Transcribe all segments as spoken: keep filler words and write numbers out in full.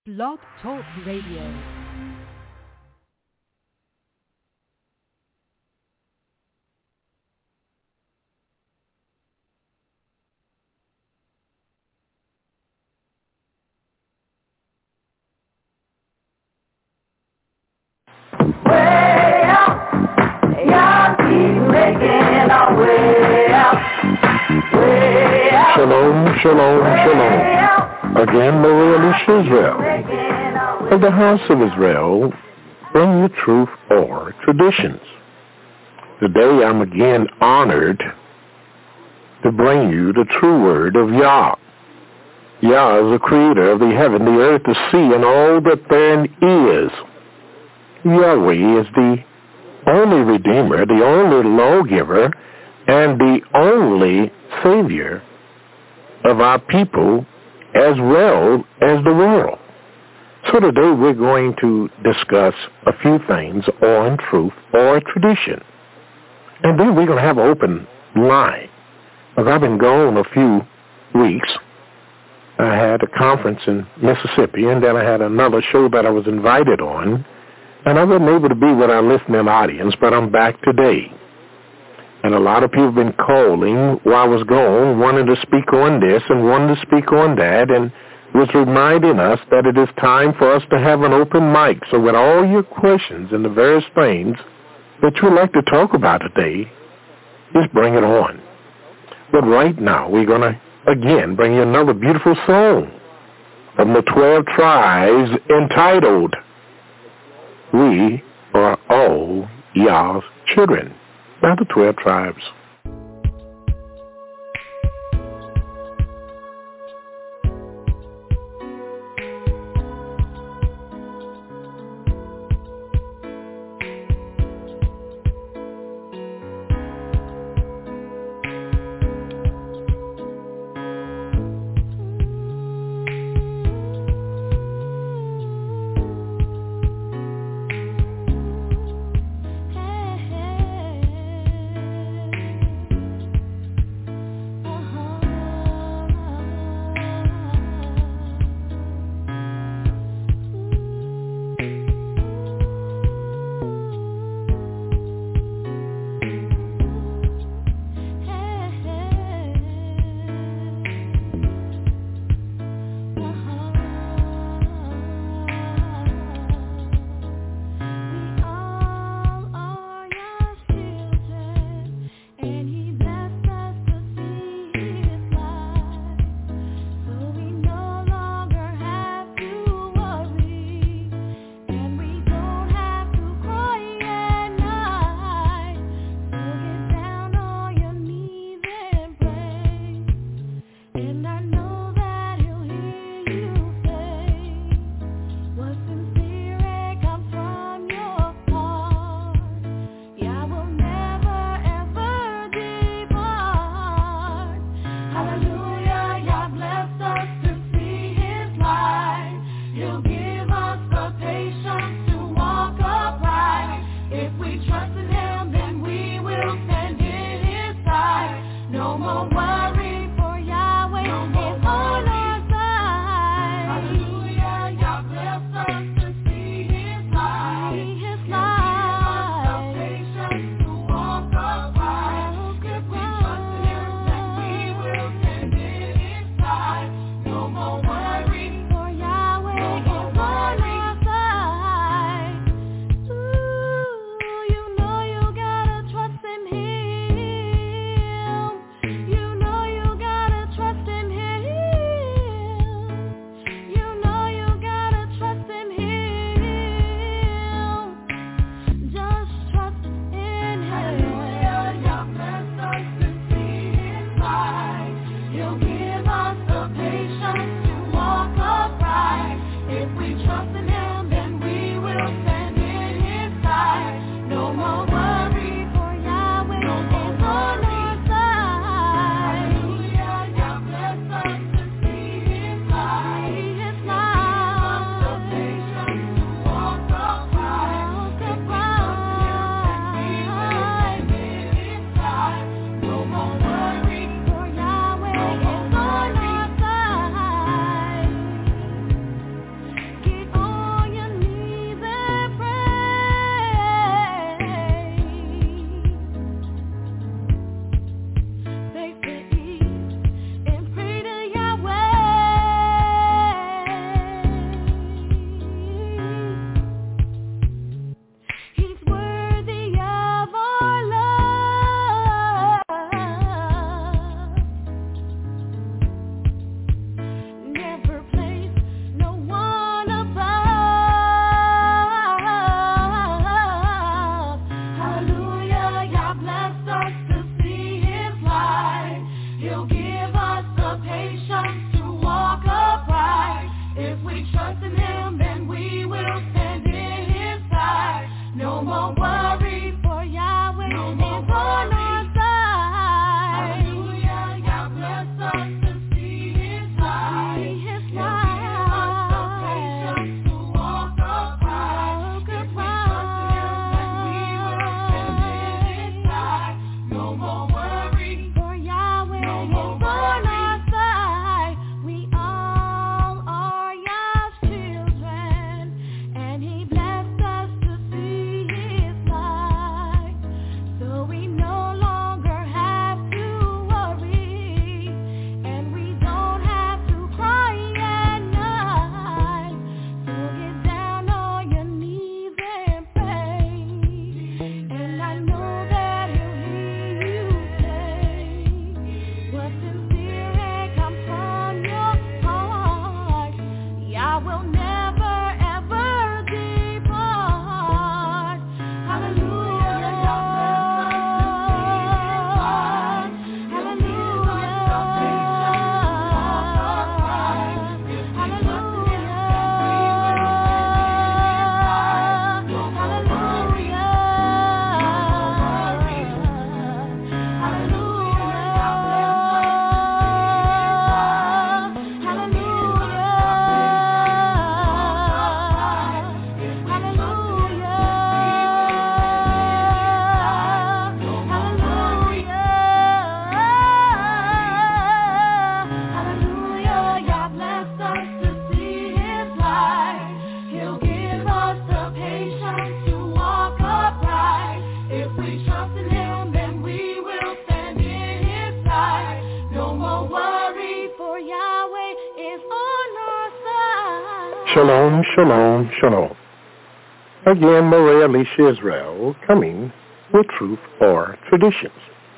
Blog Talk Radio. Shalom, shalom, shalom. Again, the royal Israel of the house of Israel, bring you truth or traditions. Today I'm again honored to bring you the true word of Yah. Yah is the creator of the heaven, the earth, the sea, and all that therein is. Yahweh is the only Redeemer, the only lawgiver, and the only Savior of our people as well as the world. So today we're going to discuss a few things on truth or tradition. And then we're going to have an open line. Because I've been gone a few weeks. I had a conference in Mississippi, and then I had another show that I was invited on. And I wasn't able to be with our listening audience, but I'm back today. And a lot of people have been calling while I was gone, wanting to speak on this and wanting to speak on that, and was reminding us that it is time for us to have an open mic. So with all your questions and the various things that you would like to talk about today, just bring it on. But right now, we're going to, again, bring you another beautiful song from the twelve tribes entitled, We Are All Yah's Children. By the twelve tribes. trust in him, then we will stand in his side. No more worry, for Yahweh no more is on our side. Hallelujah, God bless us to see his light. See his light. Shalom, shalom, shalom. Again, Maria Alicia Israel coming with truth or traditions.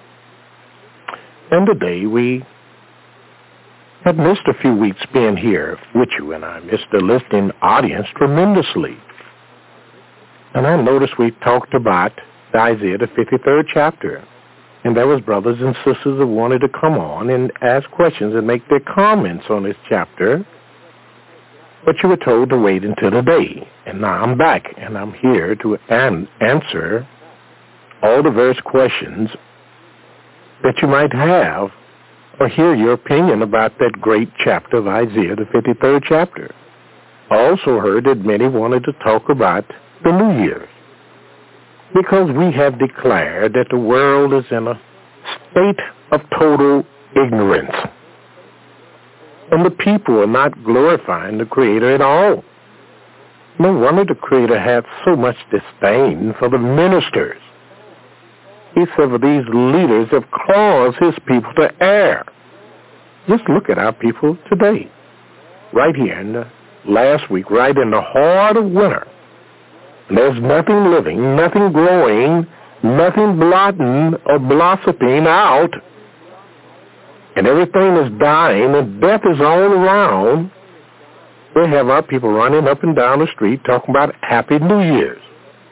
And today we had missed a few weeks being here with you, and I missed the listening audience tremendously. And I noticed we talked about Isaiah, the fifty-third chapter, and there was brothers and sisters that wanted to come on and ask questions and make their comments on this chapter. But you were told to wait until today. And now I'm back, and I'm here to an- answer all the various questions that you might have or hear your opinion about that great chapter of Isaiah, the fifty-third chapter. I also heard that many wanted to talk about the New Year's, because we have declared that the world is in a state of total ignorance. And the people are not glorifying the Creator at all. No wonder the Creator had so much disdain for the ministers. He said, for these leaders have caused his people to err. Just look at our people today. Right here in the last week, right in the heart of winter. There's nothing living, nothing growing, nothing blotting or blossoming out. And everything is dying, and death is all around. We have our people running up and down the street talking about Happy New Year's.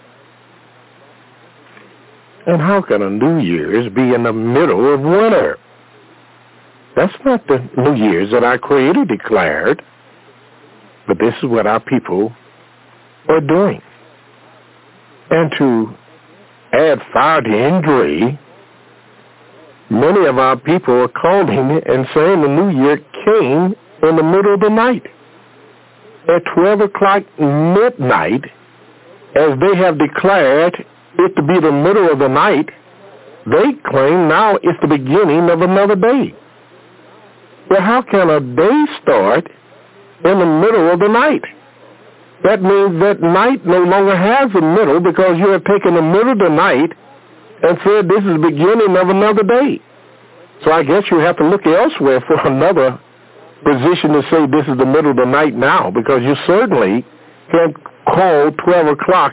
And how can a New Year's be in the middle of winter? That's not the New Year's that our Creator declared. But this is what our people are doing. And to add fire to injury, many of our people are calling and saying the New Year came in the middle of the night. At twelve o'clock midnight, as they have declared it to be the middle of the night, they claim now it's the beginning of another day. Well, how can a day start in the middle of the night? That means that night no longer has a middle, because you have taken the middle of the night and said this is the beginning of another day. So I guess you have to look elsewhere for another position to say this is the middle of the night now, because you certainly can't call twelve o'clock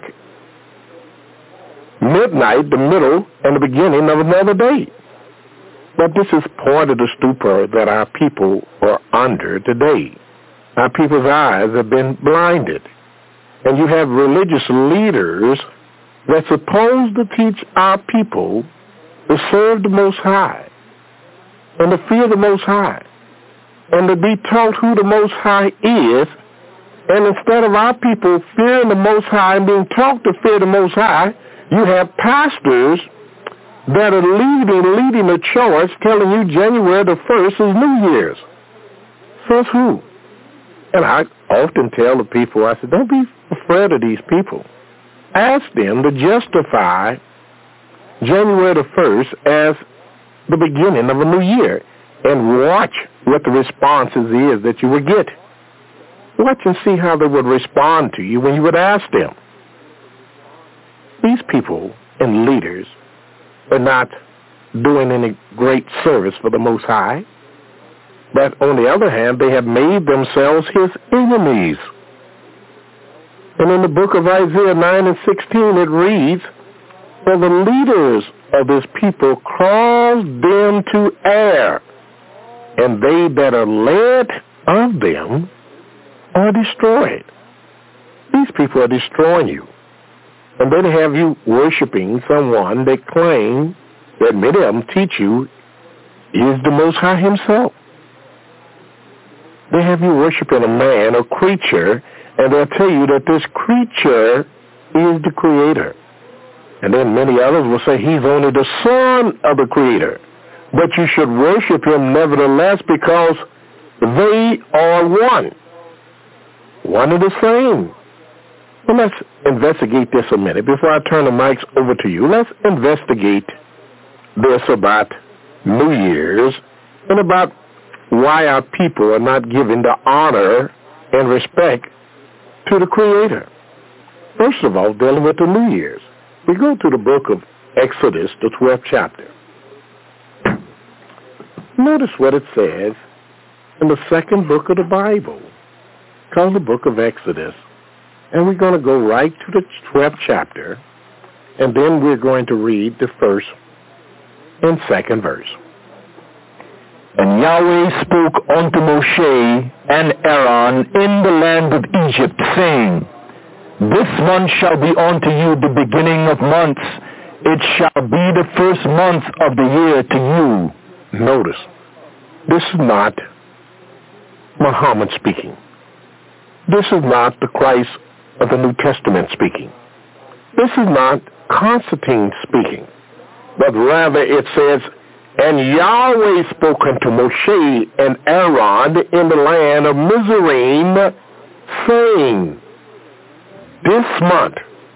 midnight the middle and the beginning of another day. But this is part of the stupor that our people are under today. Our people's eyes have been blinded. And you have religious leaders that's supposed to teach our people to serve the Most High and to fear the Most High and to be taught who the Most High is And instead of our people fearing the Most High and being taught to fear the Most High, you have pastors that are leading, leading the charge, telling you January the first is New Year's. Says who? And I often tell the people, I said, don't be afraid of these people. Ask them to justify January the first as the beginning of a new year, and watch what the responses is that you would get. Watch and see how they would respond to you when you would ask them. These people and leaders are not doing any great service for the Most High, but on the other hand, they have made themselves his enemies. And in the book of Isaiah nine and sixteen, it reads, for the leaders of this people cause them to err, and they that are led of them are destroyed. These people are destroying you. And then have you worshiping someone that claim that many of them teach you is the Most High himself. They have you worshiping a man, a creature, and they'll tell you that this creature is the Creator. And then many others will say he's only the son of the Creator. But you should worship him nevertheless because they are one. One and the same. Well, let's investigate this a minute. Before I turn the mics over to you, let's investigate this about New Year's and about why our people are not giving the honor and respect to the Creator. First of all, dealing with the New Year's. We go to the book of Exodus, the twelfth chapter. Notice what it says in the second book of the Bible, called the book of Exodus. And we're going to go right to the twelfth chapter, and then we're going to read the first and second verse. And Yahweh spoke unto Moshe and Aaron in the land of Egypt, saying, this month shall be unto you the beginning of months. It shall be the first month of the year to you. Notice, this is not Muhammad speaking. This is not the Christ of the New Testament speaking. This is not Constantine speaking. But rather it says, and Yahweh spoke unto Moshe and Aaron in the land of Mizraim, saying, this month,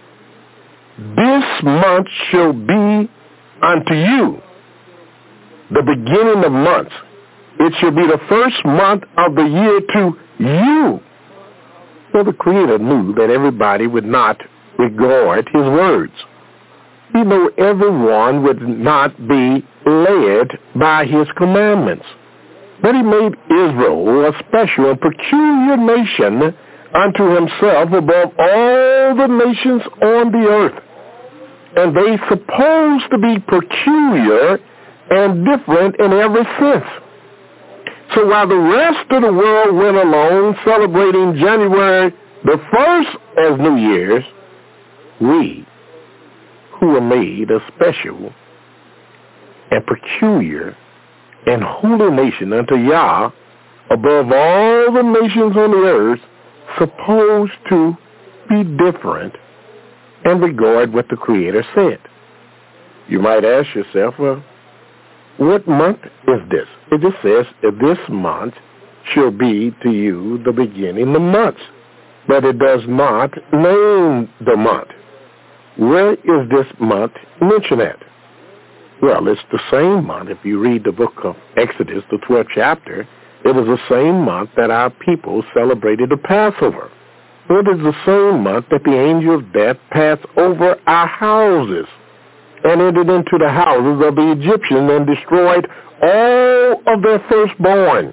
this month shall be unto you the beginning of months. It shall be the first month of the year to you. So the Creator knew that everybody would not regard his words. He knew everyone would not be led by his commandments. But he made Israel a special and peculiar nation unto himself above all the nations on the earth. And they supposed to be peculiar and different in every sense. So while the rest of the world went along celebrating January the first as New Year's, we, who were made a special and peculiar and holy nation unto Yah above all the nations on the earth, supposed to be different and regard what the Creator said. You might ask yourself, well, what month is this? It just says this month shall be to you the beginning of months, but it does not name the month. Where is this month mentioned at? Well, it's the same month. If you read the book of Exodus, the twelfth chapter, it was the same month that our people celebrated the Passover. It is the same month that the angel of death passed over our houses and entered into the houses of the Egyptians and destroyed all of their firstborn.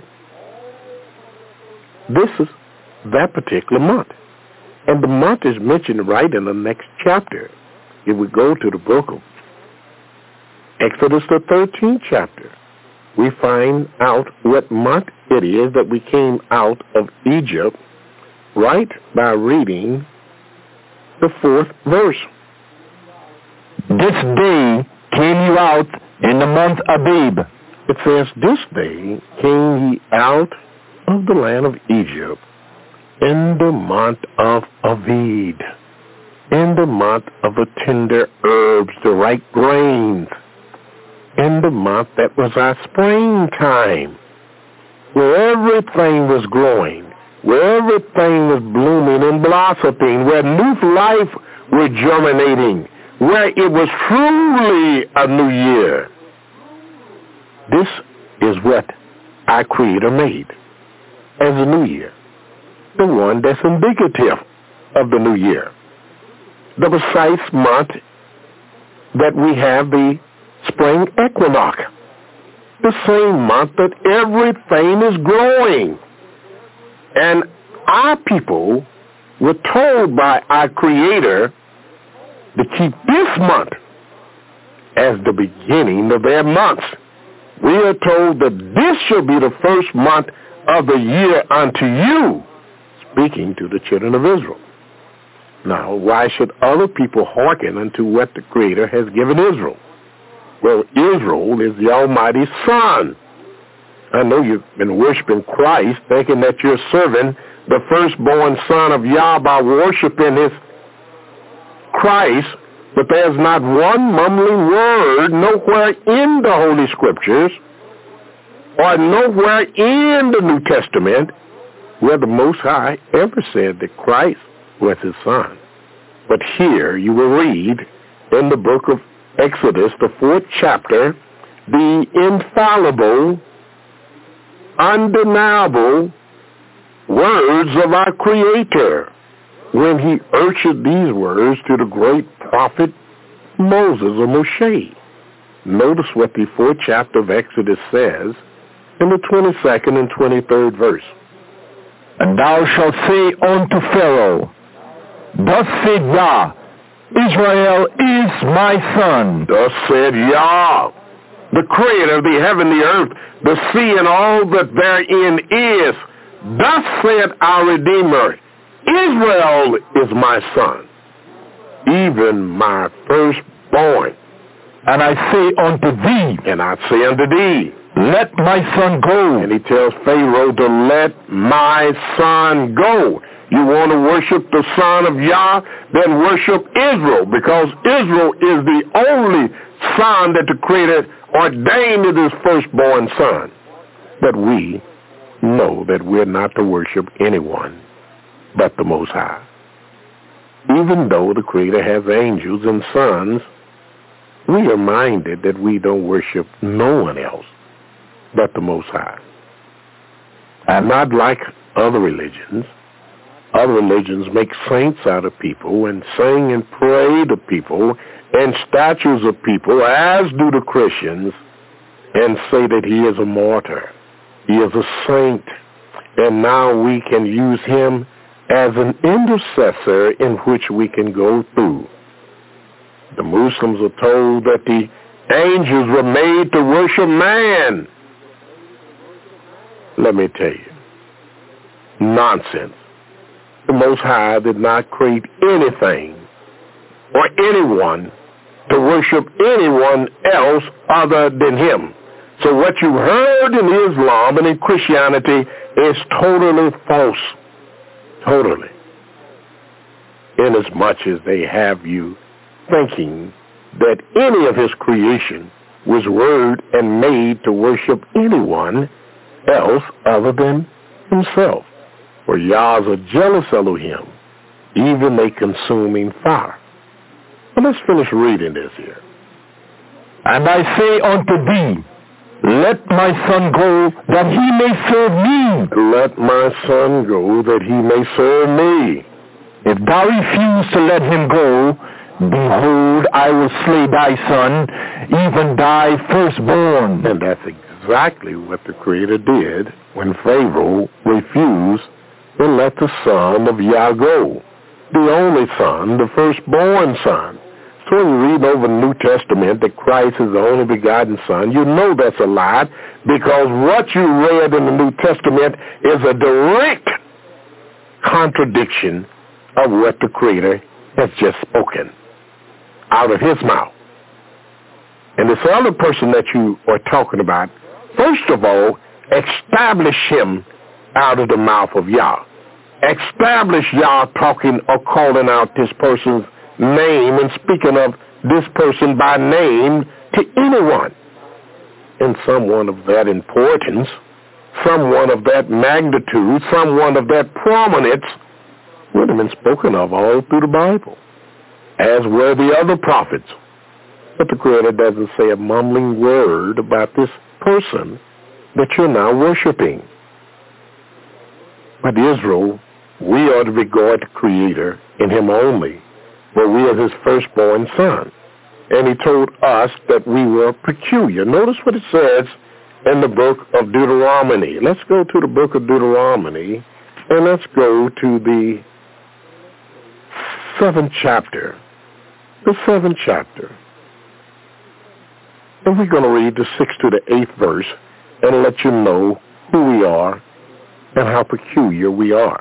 This is that particular month. And the month is mentioned right in the next chapter. If we go to the book of Exodus, the thirteenth chapter, we find out what month it is that we came out of Egypt right by reading the fourth verse. This day came you out in the month Abib. It says, this day came ye out of the land of Egypt in the month of Aviv, in the month of the tender herbs, the ripe grains, in the month that was our springtime, where everything was growing, where everything was blooming and blossoming, where new life was germinating, where it was truly a new year. This is what our Creator made as a new year, the one that's indicative of the new year. The precise month that we have the spring equinox, the same month that everything is growing. And our people were told by our Creator to keep this month as the beginning of their months. We are told that this shall be the first month of the year unto you, speaking to the children of Israel. Now, why should other people hearken unto what the Creator has given Israel? Well, Israel is the Almighty Son. I know you've been worshiping Christ, thinking that you're serving the firstborn Son of Yah by worshiping his Christ, but there's not one mumbling word nowhere in the Holy Scriptures or nowhere in the New Testament where the Most High ever said that Christ was his Son. But here you will read in the book of Exodus, the fourth chapter, the infallible, undeniable words of our Creator when he urged these words to the great prophet Moses or Moshe. Notice what the fourth chapter of Exodus says in the twenty-second and twenty-third verse. And thou shalt say unto Pharaoh, Thus said Yah, Israel is my son. Thus said Yah, the Creator of the heaven, the earth, the sea, and all that therein is. Thus said our Redeemer, Israel is my son, even my firstborn. And I say unto thee, and I say unto thee, Let my son go. And he tells Pharaoh to let my son go. You want to worship the Son of Yah? Then worship Israel, because Israel is the only son that the Creator ordained as his firstborn son. But we know that we're not to worship anyone but the Most High. Even though the Creator has angels and sons, we are minded that we don't worship no one else but the Most High. And not like other religions. Other religions make saints out of people and sing and pray to people and statues of people, as do the Christians, and say that he is a martyr. He is a saint. And now we can use him as an intercessor in which we can go through. The Muslims are told that the angels were made to worship man. Let me tell you, nonsense. The Most High did not create anything or anyone to worship anyone else other than him. So what you heard in Islam and in Christianity is totally false. Totally. Inasmuch as they have you thinking that any of his creation was word and made to worship anyone else other than himself. For Yah's a jealous Elohim, even a consuming fire. Well, let's finish reading this here. And I say unto thee, Let my son go, that he may serve me. Let my son go, that he may serve me. If thou refuse to let him go, behold, I will slay thy son, even thy firstborn. And that's exactly what the Creator did when Pharaoh refused to let the son of Yah go, the only son, the firstborn son. So when you read over the New Testament that Christ is the only begotten Son, you know that's a lie, because what you read in the New Testament is a direct contradiction of what the Creator has just spoken out of his mouth. And this other person that you are talking about, first of all, establish him out of the mouth of Yah. establish Yah talking or calling out this person's name and speaking of this person by name to anyone. And someone of that importance, someone of that magnitude, someone of that prominence would have been spoken of all through the Bible, as were the other prophets. But the Creator doesn't say a mumbling word about this person that you're now worshiping. But Israel, we are to regard the Creator in Him only, for we are His firstborn son. And He told us that we were peculiar. Notice what it says in the book of Deuteronomy. Let's go to the book of Deuteronomy, and let's go to the seventh chapter. The seventh chapter. And we're going to read the sixth to the eighth verse and let you know who we are and how peculiar we are.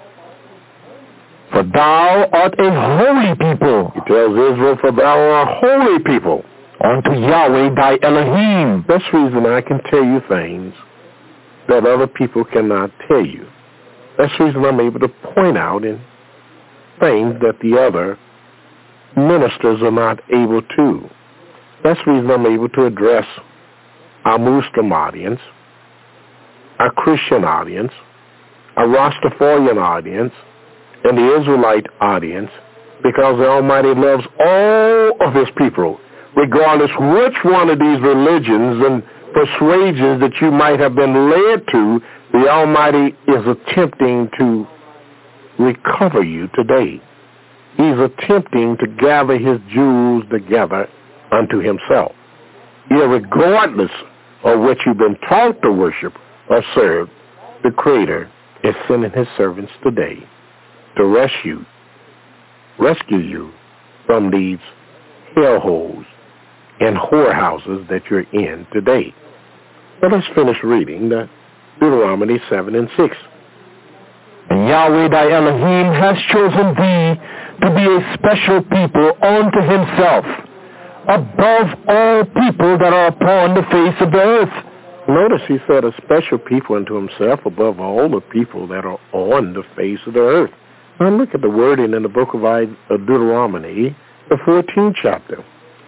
For thou art a holy people. He tells Israel, for thou art a holy people. Unto Yahweh thy Elohim. That's the reason I can tell you things that other people cannot tell you. That's the reason I'm able to point out in things that the other ministers are not able to. That's the reason I'm able to address our Muslim audience, our Christian audience, our Rastafarian audience, and the Israelite audience, because the Almighty loves all of His people, regardless which one of these religions and persuasions that you might have been led to. The Almighty is attempting to recover you today. He's attempting to gather His jewels together unto Himself. Irregardless of what you've been taught to worship or serve, the Creator is sending His servants today to rescue, rescue you from these hellholes and whorehouses that you're in today. But let's finish reading the Deuteronomy seven and six. And Yahweh thy Elohim has chosen thee to be a special people unto Himself, above all people that are upon the face of the earth. Notice He said a special people unto Himself above all the people that are on the face of the earth. Now look at the wording in the book of Deuteronomy, the fourteenth chapter.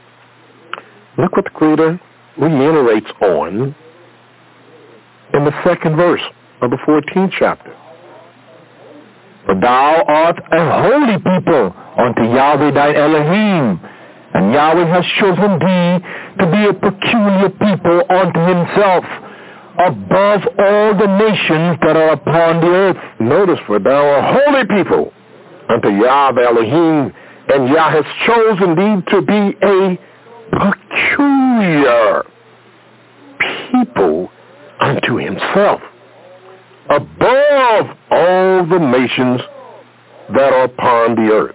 Look what the Creator reiterates on in the second verse of the fourteenth chapter. For thou art a holy people unto Yahweh thy Elohim, and Yahweh has chosen thee to be a peculiar people unto Himself, above all the nations that are upon the earth. Notice, for thou art holy people unto Yahweh Elohim, and Yah has chosen thee to be a peculiar people unto Himself, above all the nations that are upon the earth.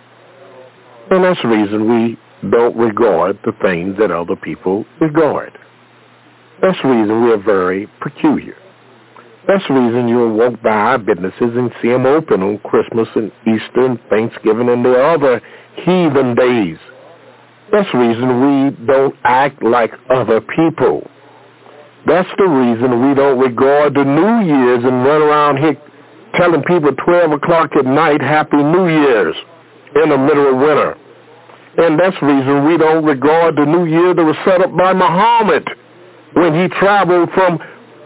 And that's the reason we don't regard the things that other people regard. That's the reason we're very peculiar. That's the reason you'll walk by our businesses and see them open on Christmas and Easter and Thanksgiving and the other heathen days. That's the reason we don't act like other people. That's the reason we don't regard the New Year's and run around here telling people twelve o'clock at night, Happy New Year's, in the middle of winter. And that's the reason we don't regard the New Year that was set up by Muhammad when he traveled from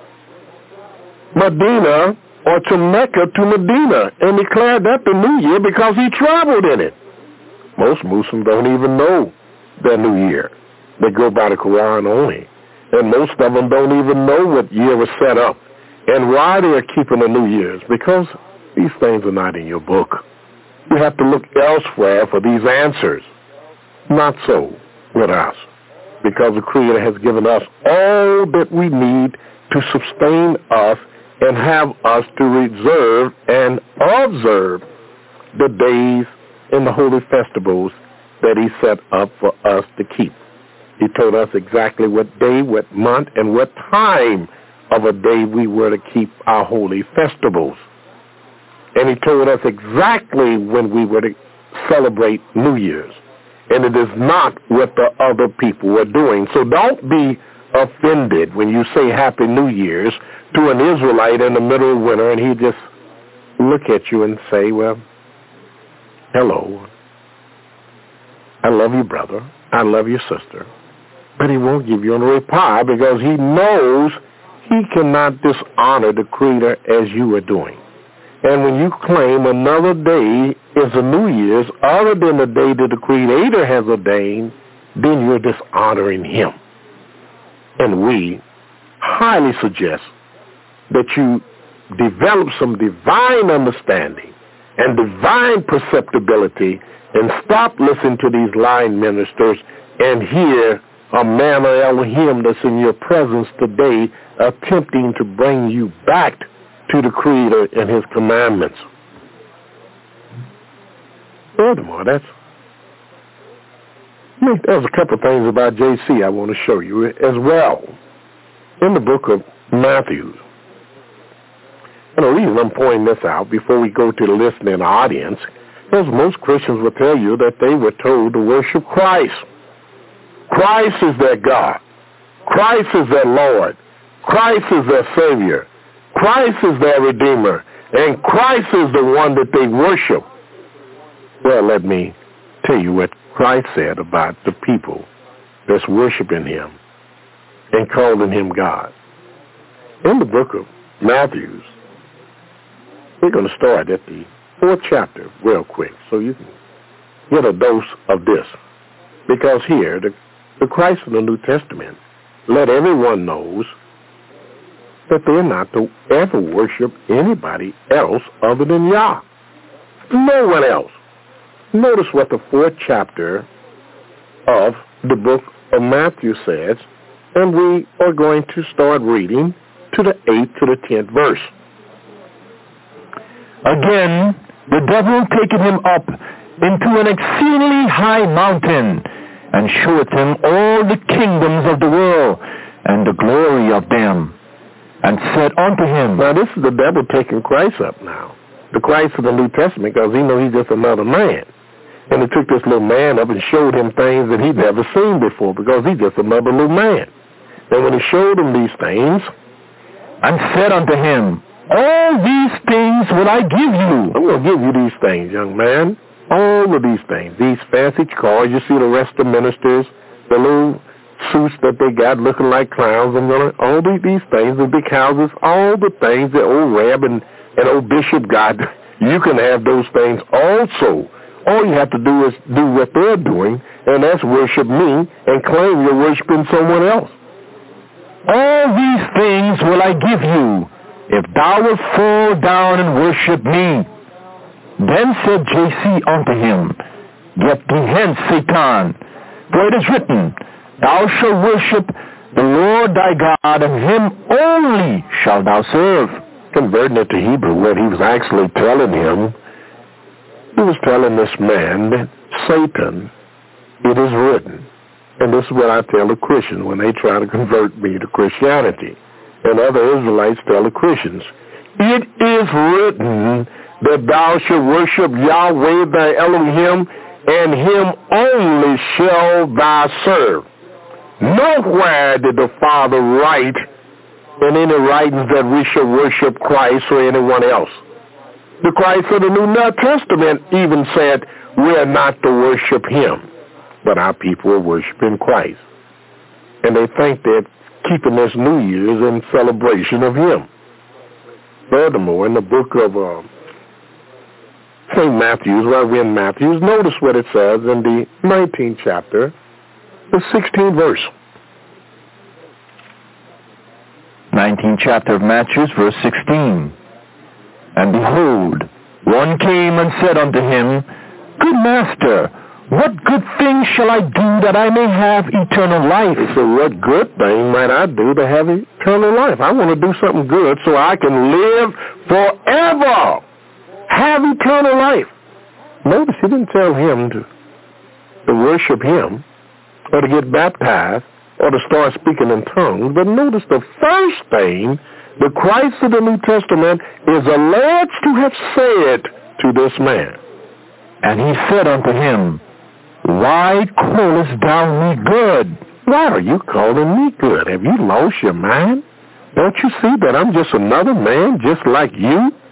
Medina or to Mecca to Medina and declared that the New Year because he traveled in it. Most Muslims don't even know their New Year. They go by the Quran only. And most of them don't even know what year was set up and why they are keeping the New Year's, because these things are not in your book. You have to look elsewhere for these answers. Not so with us, because the Creator has given us all that we need to sustain us and have us to reserve and observe the days and the holy festivals that He set up for us to keep. He told us exactly what day, what month, and what time of a day we were to keep our holy festivals. And He told us exactly when we were to celebrate New Year's. And it is not what the other people are doing. So don't be offended when you say Happy New Year's to an Israelite in the middle of winter and he just look at you and say, well, hello, I love you, brother, I love you, sister. But he won't give you a reply because he knows he cannot dishonor the Creator as you are doing. And when you claim another day is a New Year's other than the day that the Creator has ordained, then you're dishonoring him. And we highly suggest that you develop some divine understanding and divine perceptibility and stop listening to these lying ministers and hear a man or Elohim that's in your presence today attempting to bring you back to the Creator and his commandments. Furthermore, that's there's a couple of things about J C I want to show you as well. In the book of Matthew, and the reason I'm pointing this out before we go to the listening audience is most Christians will tell you that they were told to worship Christ. Christ is their God. Christ is their Lord. Christ is their Savior. Christ is their Redeemer. And Christ is the one that they worship. Well, let me tell you what Christ said about the people that's worshiping him and calling him God. In the book of Matthew, we're going to start at the fourth chapter real quick so you can get a dose of this. Because here, the, the Christ of the New Testament let everyone knows that they're not to ever worship anybody else other than Yah. No one else. Notice what the fourth chapter of the book of Matthew says, and we are going to start reading to the eighth to the tenth verse. Again, the devil taketh him up into an exceedingly high mountain, and showeth him all the kingdoms of the world, and the glory of them, and said unto him... Now this is the devil taking Christ up now. The Christ of the New Testament, because he knows he's just another man. And he took this little man up and showed him things that he'd never seen before, because he's just another little man. And when he showed him these things, and said unto him, all these things will I give you. I'm going to give you these things, young man. All of these things. These fancy cars. You see the rest of the ministers, the little suits that they got looking like clowns. I'm going to, all these, these things, the big houses, all the things that old Reb and, and old Bishop got, you can have those things also. All you have to do is do what they're doing, and that's worship me and claim you're worshiping someone else. All these things will I give you, if thou wilt fall down and worship me. Then said J C unto him, Get thee hence, Satan, for it is written, Thou shalt worship the Lord thy God, and him only shalt thou serve. Converting it to Hebrew, what he was actually telling him, he was telling this man that Satan, it is written. And this is what I tell the Christians when they try to convert me to Christianity. And other Israelites tell the Christians, it is written that thou shalt worship Yahweh thy Elohim, and him only shall thou serve. Nowhere did the Father write in any writings that we shall worship Christ or anyone else. The Christ of the New Testament even said we're not to worship him, but our people are worshiping Christ. And they think they're keeping this New Year's in celebration of him. Furthermore, in the book of uh, Saint Matthew's, right we're in Matthew's, notice what it says in the nineteenth chapter, the sixteenth verse. nineteenth chapter of Matthew, verse sixteen. And behold, one came and said unto him, Good master, what good thing shall I do that I may have eternal life? He said, what good thing might I do to have eternal life? I want to do something good so I can live forever. Have eternal life. Notice he didn't tell him to, to worship him or to get baptized or to start speaking in tongues. But notice the first thing the Christ of the New Testament is alleged to have said to this man. And he said unto him, Why callest thou me good? Why are you calling me good? Have you lost your mind? Don't you see that I'm just another man just like you?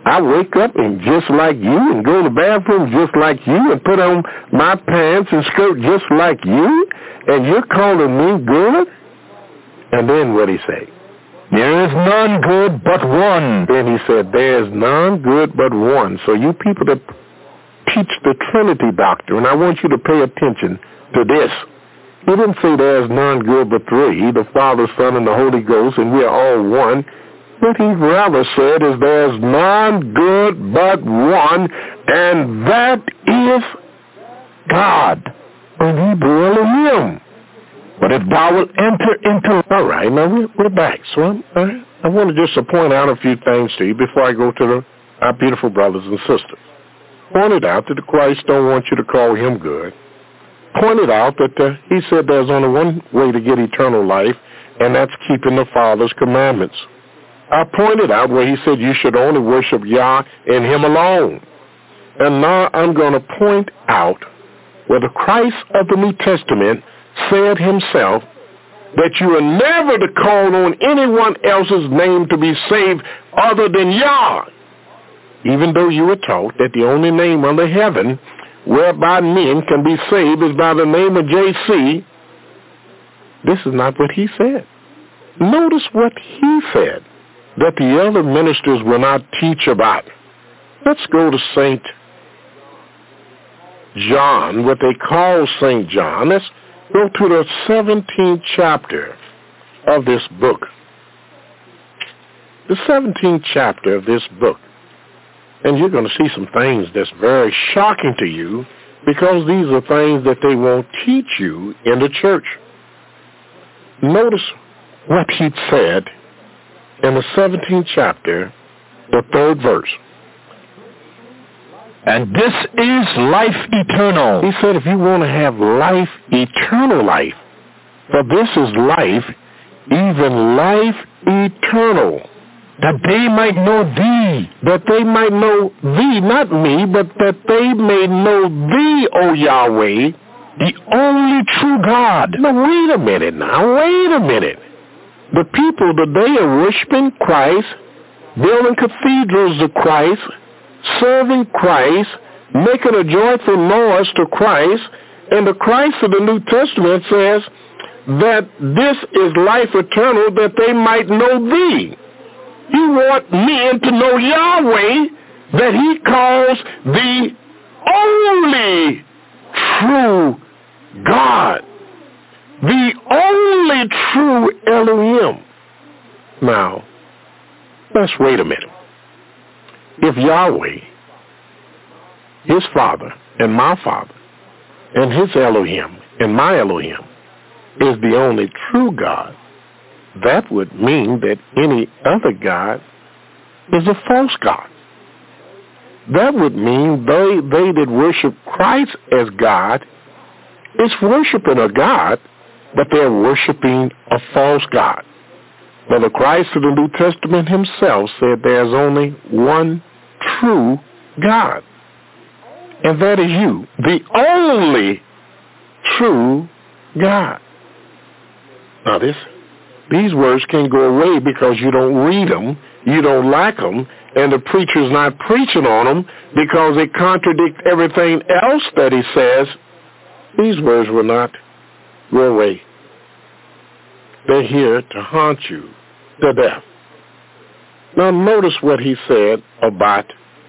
I wake up and just like you and go to the bathroom just like you and put on my pants and skirt just like you, and you're calling me good? And then what did he say? There is none good but one. Then he said, there is none good but one. So you people that teach the Trinity doctrine, I want you to pay attention to this. He didn't say there is none good but three, the Father, Son, and the Holy Ghost, and we are all one. What he rather said is there is none good but one, and that is God. In Hebrew, Elohim. But if thou wilt enter into... All right, now we're, we're back. So I'm, I, I want to just point out a few things to you before I go to the, our beautiful brothers and sisters. Pointed out that the Christ don't want you to call him good. Pointed out that uh, he said there's only one way to get eternal life, and that's keeping the Father's commandments. I pointed out where he said you should only worship Yah and him alone. And now I'm going to point out where the Christ of the New Testament said himself that you are never to call on anyone else's name to be saved other than Yah, even though you were taught that the only name under heaven whereby men can be saved is by the name of J C. This is not what he said. Notice what he said that the other ministers will not teach about. Let's go to Saint John, what they call Saint John. Let's go to the seventeenth chapter of this book. The seventeenth chapter of this book. And you're going to see some things that's very shocking to you because these are things that they won't teach you in the church. Notice what he said in the seventeenth chapter, the third verse. And this is life eternal. He said if you want to have life, eternal life, for this is life, even life eternal, that they might know thee, that they might know thee, not me, but that they may know thee, O Yahweh, the only true God. Now wait a minute now, wait a minute. The people today are worshiping Christ, building cathedrals of Christ, serving Christ, making a joyful noise to Christ, and the Christ of the New Testament says that this is life eternal, that they might know thee. You want men to know Yahweh, that he calls the only true God, the only true Elohim. Now, let's wait a minute. If Yahweh, his Father and my Father, and his Elohim and my Elohim is the only true God, that would mean that any other God is a false God. That would mean they, they that worship Christ as God is worshiping a God, but they're worshiping a false God. But the Christ of the New Testament himself said there's only one true God, and that is you, the only true God. Now this, these words can't go away because you don't read them, you don't like them, and the preacher's not preaching on them because it contradicts everything else that he says. These words will not go away. They're here to haunt you to death. Now notice what he said about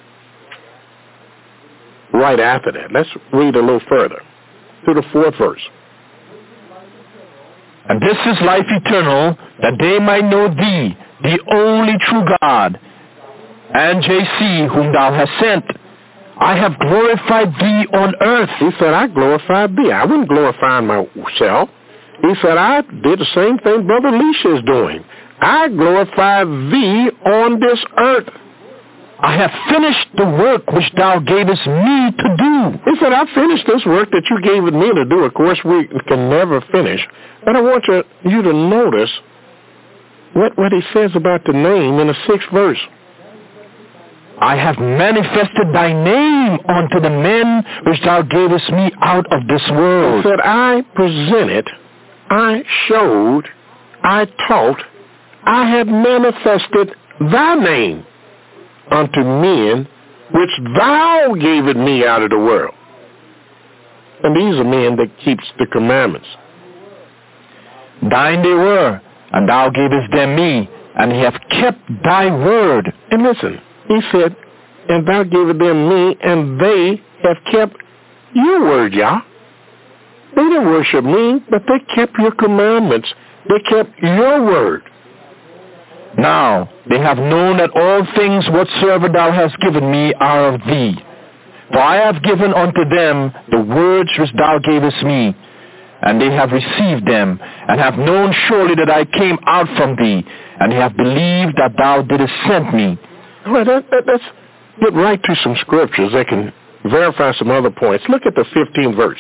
right after that. Let's read a little further to the fourth verse. And this is life eternal, that they might know thee, the only true God, and J C, whom thou hast sent. I have glorified thee on earth. He said, I glorified thee. I wasn't glorifying myself. He said, I did the same thing Brother Elisha is doing. I glorify thee on this earth. I have finished the work which thou gavest me to do. He said, I finished this work that you gave me to do. Of course, we can never finish. But I want you, you to notice what, what he says about the name in the sixth verse. I have manifested thy name unto the men which thou gavest me out of this world. He said, I presented, I showed, I taught, I have manifested thy name unto men, which thou gavest me out of the world. And these are men that keeps the commandments. Thine they were, and thou gavest them me, and they have kept thy word. And listen, he said, and thou gavest them me, and they have kept your word, Yah. They didn't worship me, but they kept your commandments. They kept your word. Now they have known that all things whatsoever thou hast given me are of thee. For I have given unto them the words which thou gavest me, and they have received them, and have known surely that I came out from thee, and they have believed that thou didst send me. All right, that, that, let's get right to some scriptures that can verify some other points. Look at the fifteenth verse.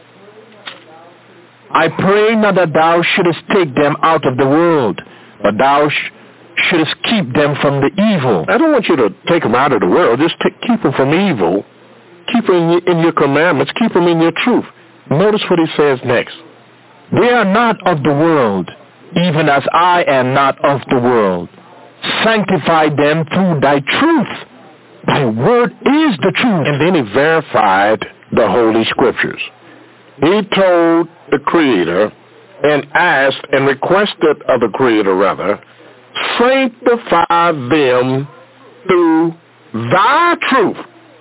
I pray not that thou shouldest take them out of the world, but thou sh- shouldest keep them from the evil. I don't want you to take them out of the world. Just take, keep them from evil. Keep them in your, in your commandments. Keep them in your truth. Notice what he says next. They are not of the world, even as I am not of the world. Sanctify them through thy truth. Thy word is the truth. And then he verified the Holy Scriptures. He told the Creator and asked and requested of the Creator, rather, sanctify them through thy truth.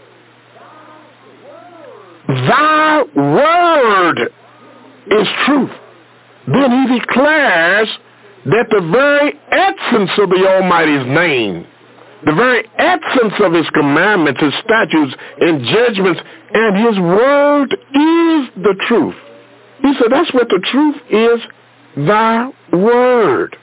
Thy word is truth. Then he declares that the very essence of the Almighty's name, the very essence of his commandments, his statutes, and judgments, and his word is the truth. He said that's what the truth is, thy word.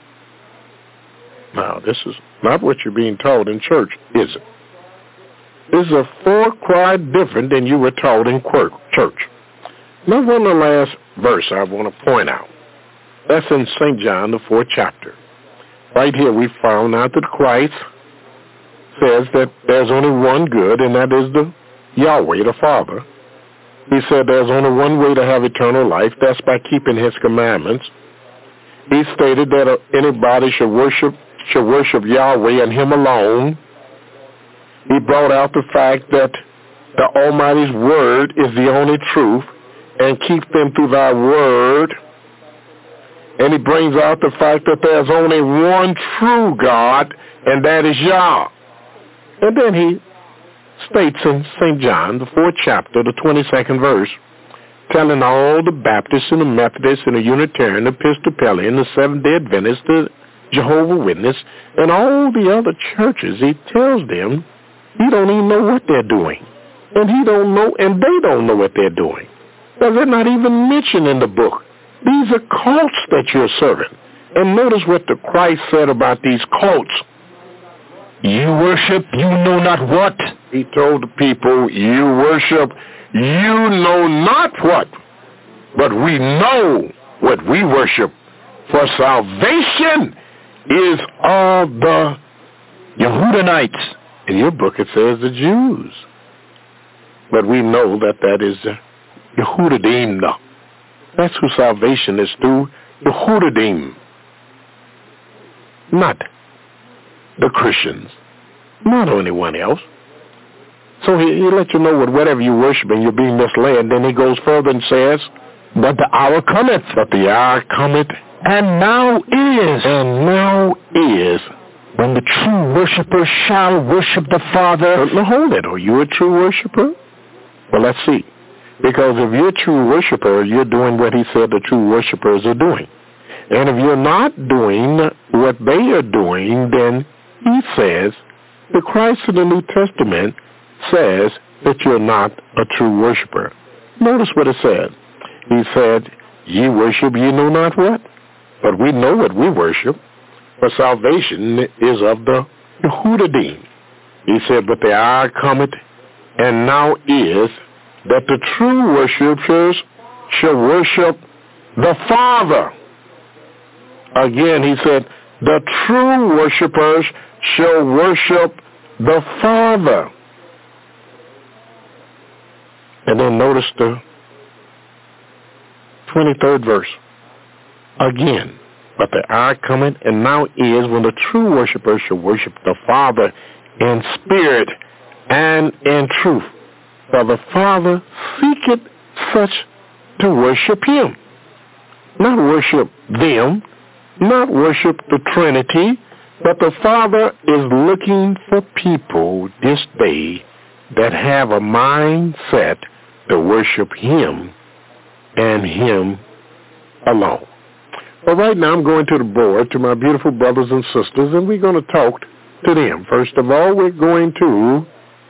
Now, this is not what you're being taught in church, is it? This is a far cry different than you were taught in church. Now, one of the last verse I want to point out. That's in Saint John, the fourth chapter. Right here we found out that Christ says that there's only one good, and that is the Yahweh, the Father. He said there's only one way to have eternal life. That's by keeping his commandments. He stated that anybody should worship should worship Yahweh and him alone. He brought out the fact that the Almighty's word is the only truth, and keep them through thy word. And he brings out the fact that there's only one true God, and that is Yah. And then he states in Saint John, the fourth chapter, the twenty-second verse, telling all the Baptists and the Methodists and the Unitarian, the Episcopalian, the Seventh-day Adventists, the Jehovah's Witness, and all the other churches, he tells them he don't even know what they're doing. And he don't know, and they don't know what they're doing. Because they're not even mentioned in the book. These are cults that you're serving. And notice what the Christ said about these cults. You worship, you know not what. He told the people, you worship, you know not what. But we know what we worship. For salvation is of the Yehudanites. In your book it says the Jews. But we know that that is the Yehudim. That's who salvation is through, Yehudim. Not the Christians. Not anyone else. So he, he let you know with whatever you worship and you're being misled. Then he goes further and says, but the hour cometh. But the hour cometh. And now is. And now is. When the true worshiper shall worship the Father. Now hold it. Are you a true worshiper? Well, let's see. Because if you're a true worshiper, you're doing what he said the true worshipers are doing. And if you're not doing what they are doing, then he says, the Christ in the New Testament says that you're not a true worshiper. Notice what it said. He said, ye worship ye know not what. But we know what we worship. For salvation is of the Yehudim. He said, but the hour cometh, and now is, that the true worshipers shall worship the Father. Again, he said, the true worshipers shall worship the Father. And then notice the twenty-third verse. Again, but the hour cometh, and now is, when the true worshipers shall worship the Father in spirit and in truth. For the Father seeketh such to worship him. Not worship them, not worship the Trinity, but the Father is looking for people this day that have a mindset to worship him and him alone. Well, right now I'm going to the board, to my beautiful brothers and sisters, and we're going to talk to them. First of all, we're going to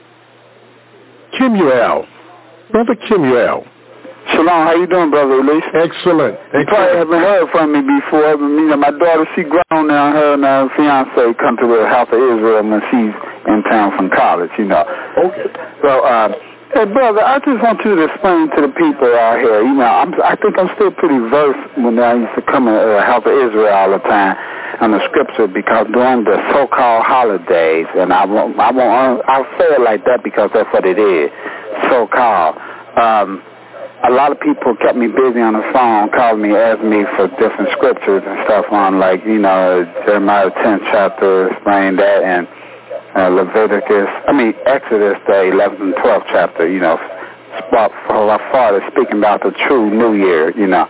Kimuel. Brother Kimuel. Shalom, how you doing, Brother Elise? Excellent. You probably haven't heard from me before. But, you know, my daughter, she grown now. Her and her fiance come to the House of Israel when she's in town from college, you know. Okay. So, uh, hey, brother, I just want you to explain to the people out here, you know, I'm, I think I'm still pretty versed when I used to come to the uh, House of Israel all the time on the scripture, because during the so-called holidays, and I won't, I won't, I'll say it like that because that's what it is, so-called. Um, a lot of people kept me busy on the phone, calling me, asking me for different scriptures and stuff on, like, you know, Jeremiah tenth chapter, explain that, and uh, Leviticus, I mean, Exodus, the eleventh and twelfth chapter, you know, for our Father speaking about the true New Year, you know.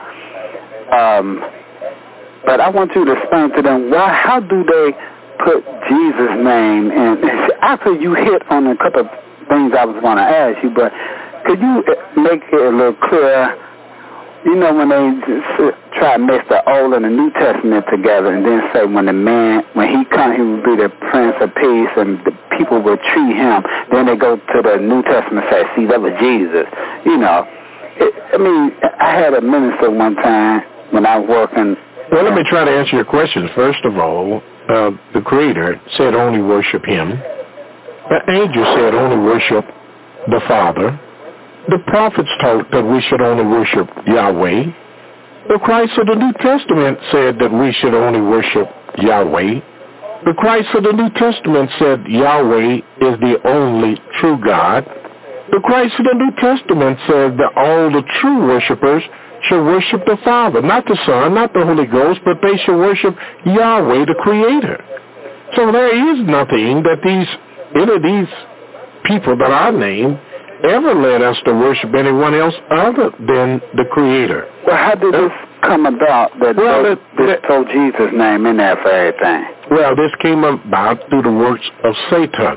Um, but I want you to explain to them, why, how do they put Jesus' name in? After you hit on a couple of things I was going to ask you, but could you make it a little clearer? You know, when they just try to mix the Old and the New Testament together, and then say when the man, when he comes, he will be the Prince of Peace, and the people will treat him. Then they go to the New Testament and say, see, that was Jesus. You know, it, I mean, I had a minister one time when I was working. Well, let me try to answer your questions. First of all, uh, the Creator said only worship him. The angel said only worship the Father. The prophets taught that we should only worship Yahweh. The Christ of the New Testament said that we should only worship Yahweh. The Christ of the New Testament said Yahweh is the only true God. The Christ of the New Testament said that all the true worshipers should worship the Father, not the Son, not the Holy Ghost, but they should worship Yahweh, the Creator. So there is nothing that these, any of these people that I named ever led us to worship anyone else other than the Creator. Well, how did this come about that well, they, it, they it, told Jesus' name in there for everything? Well, this came about through the works of Satan.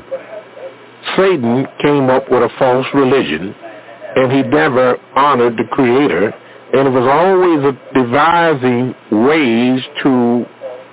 Satan came up with a false religion, and he never honored the Creator, and it was always a devising ways to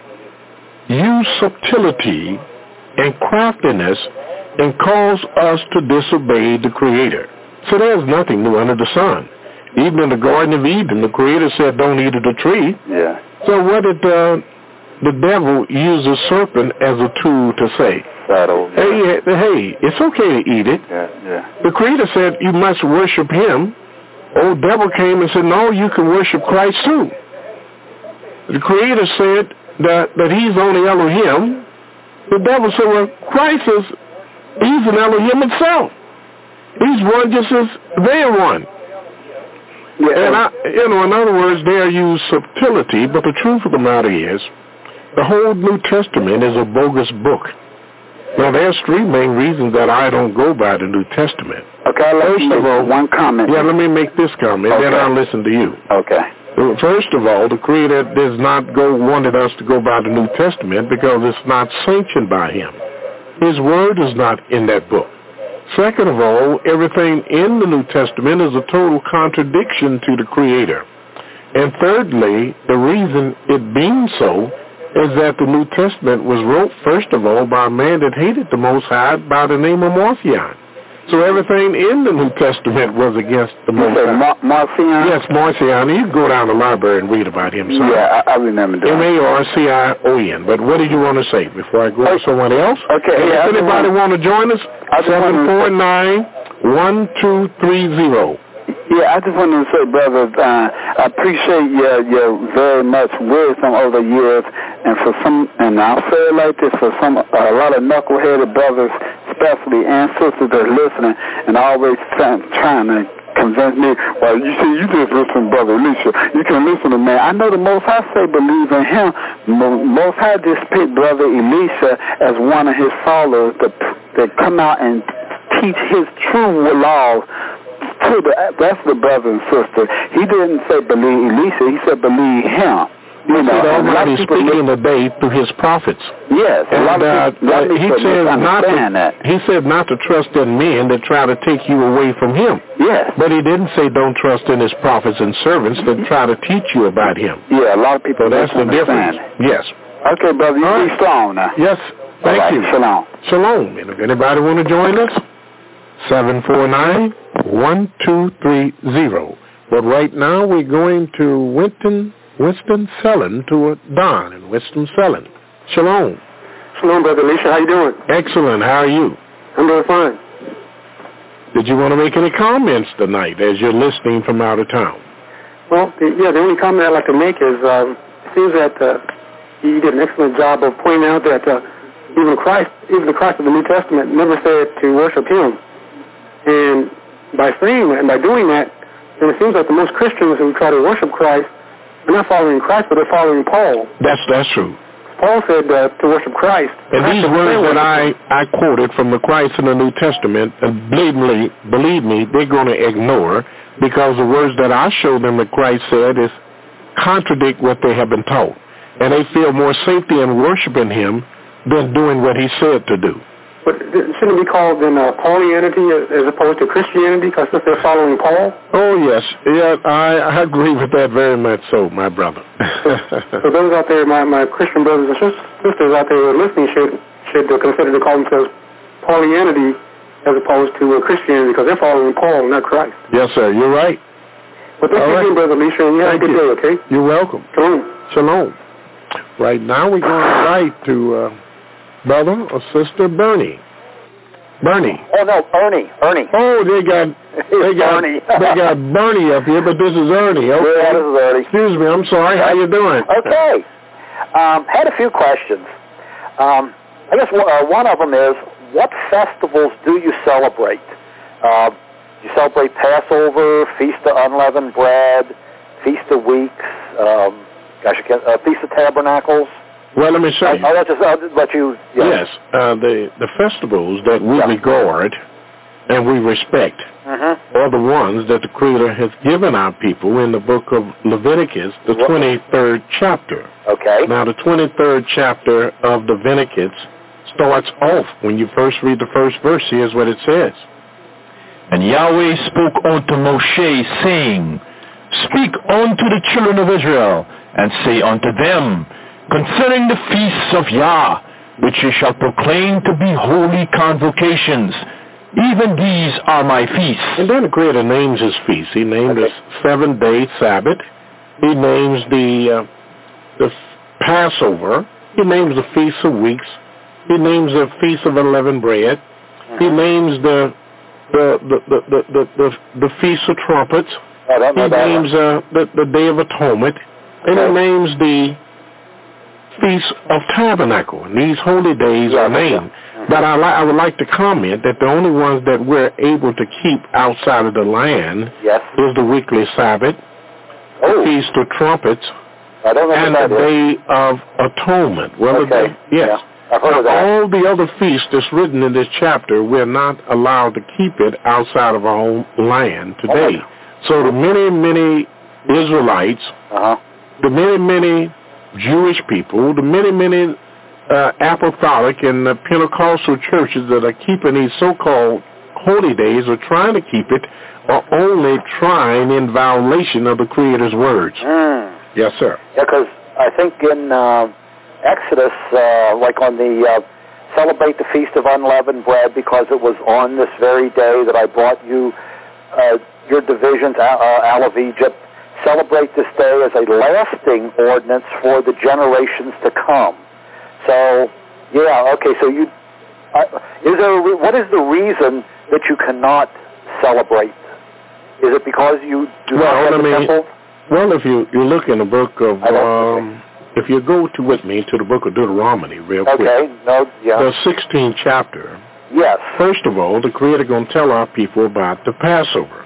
use subtlety and craftiness and cause us to disobey the Creator. So there's nothing new under the sun. Even in the Garden of Eden, the Creator said, don't eat of the tree. Yeah. So what did uh, the devil use a serpent as a tool to say? Subtle. Hey, hey, it's okay to eat it. Yeah, yeah. The Creator said you must worship him. Old devil came and said, no, you can worship Christ too. The Creator said that, that he's only Elohim. The devil said, well, Christ is, he's an Elohim itself. He's one just as they're one. Yeah. And, I, you know, in other words, they use subtlety, but the truth of the matter is the whole New Testament is a bogus book. Now, there's three main reasons that I don't go by the New Testament. Okay, let's First of all, one comment. Yeah, let me make this comment, okay. then I'll listen to you. Okay. First of all, the Creator does not go wanted us to go by the New Testament because it's not sanctioned by him. His word is not in that book. Second of all, everything in the New Testament is a total contradiction to the Creator. And thirdly, the reason it being so is that the New Testament was wrote, first of all, by a man that hated the Most High by the name of Marcion. So everything in the New Testament was against the Most High. Mar- Marcion? Yes, Marcion. You can go down to the library and read about him. Son. Yeah, I, I remember that. M A R C I O N. But what did you want to say before I go to someone else? Okay. And Yeah, if anybody want to join us, seven four nine, one two three zero. Yeah, I just wanted to say, brother, uh, I appreciate your your very much wisdom over the years, and for some, and I'll say it like this, for some, a lot of knuckleheaded brothers, especially, and sisters that are listening, and always trying, trying to convince me, well, you see, you just listen to Brother Elisha. You can listen to me. I know the Most High say believe in him. Most High just picked Brother Elisha as one of his followers to, to come out and teach his true laws to the, that's the brother and sister. He didn't say believe Elisha. He said believe him. You know, the Almighty speaking today through his prophets. Yes, and uh, uh, he said not to, that. he said not to trust in men that try to take you away from him. Yes, but he didn't say don't trust in his prophets and servants that try to teach you about him. Yeah, a lot of people. So that's the difference. Yes. Okay, brother, you right. be strong now. Yes, thank right. you. Shalom. Shalom. And if anybody want to join us, seven four nine one two three zero. But right now we're going to Winston. Winston-Salem to Don in Winston-Salem. Shalom. Shalom, Brother Elisha. How you doing? Excellent. How are you? I'm doing fine. Did you want to make any comments tonight as you're listening from out of town? Well, the, yeah, the only comment I'd like to make is um, it seems that uh, you did an excellent job of pointing out that uh, even Christ, even the Christ of the New Testament never said to worship him. And by saying that and by doing that, then it seems like the most Christians who try to worship Christ, they're not following Christ, but they're following Paul. That's that's true. Paul said uh, to worship Christ. And Christ these words that I, I quoted from the Christ in the New Testament, and blatantly, believe me, they're going to ignore, because the words that I show them that Christ said is contradict what they have been taught. And they feel more safety in worshiping him than doing what he said to do. But shouldn't it be called then uh, Paulianity as opposed to Christianity, because if they're following Paul? Oh, yes. Yeah, I, I agree with that very much so, my brother. so, so those out there, my, my Christian brothers and sisters out there who are listening should, should consider to call themselves Paulianity as opposed to uh, Christianity, because they're following Paul, not Christ. Yes, sir. You're right. Well, thank All you, right. Brother Elisha, and you have a good you. day, okay? You're welcome. Shalom. Shalom. Right now we're going right to uh, Brother or Sister Bernie. Bernie. Oh no, Ernie. Ernie. Oh, they got they got Bernie. they got Bernie up here, but this is Ernie. Okay. Yeah, this is Ernie. Excuse me. I'm sorry. How you doing? Okay. Um, had a few questions. Um, I guess one, uh, one of them is, what festivals do you celebrate? Uh, you celebrate Passover, Feast of Unleavened Bread, Feast of Weeks, um, gosh, I can't, uh, Feast of Tabernacles. Well, let me show you. I'll let you. I'll let you yeah. Yes, uh, the the festivals that we yeah. regard and we respect mm-hmm. are the ones that the Creator has given our people in the book of Leviticus, the what? twenty-third chapter. Okay. Now, the twenty-third chapter of Leviticus starts off when you first read the first verse. Here's what it says. And Yahweh spoke unto Moshe, saying, Speak unto the children of Israel, and say unto them, concerning the feasts of Yah, which ye shall proclaim to be holy convocations, even these are my feasts. And then the Creator names his feasts. He named okay. the seven-day Sabbath. He names the uh, the Passover. He names the Feast of Weeks. He names the Feast of Unleavened Bread. Mm-hmm. He names the the the the the, the, the, the Feast of Trumpets. I don't know he that names uh, the the Day of Atonement, and okay. he names the Feast of Tabernacle, and these holy days yeah, are named. Yeah. But I, li- I would like to comment that the only ones that we're able to keep outside of the land yes. is the weekly Sabbath, oh. the Feast of Trumpets, I don't know and that the is. Day of Atonement. Well, okay. the, yes. Yeah. I've heard of that. All the other feasts that's written in this chapter, we're not allowed to keep it outside of our own land today. Okay. So the many, many Israelites, uh-huh. the many, many Jewish people, the many, many uh, apostolic and uh, Pentecostal churches that are keeping these so-called holy days or trying to keep it are only trying in violation of the Creator's words. Mm. Yes, sir. Yeah, because I think in uh, Exodus, uh, like on the uh, celebrate the Feast of Unleavened Bread, because it was on this very day that I brought you uh, your divisions uh, out of Egypt. Celebrate this day as a lasting ordinance for the generations to come. So, yeah, okay. So you, uh, is there? A re- what is the reason that you cannot celebrate? Is it because you do well, not have I the mean, temple? Well, if you you look in the book of, um, if you go to with me to the book of Deuteronomy, real okay. quick. Okay. No. Yeah. The sixteenth chapter. Yes. First of all, the Creator going to tell our people about the Passover.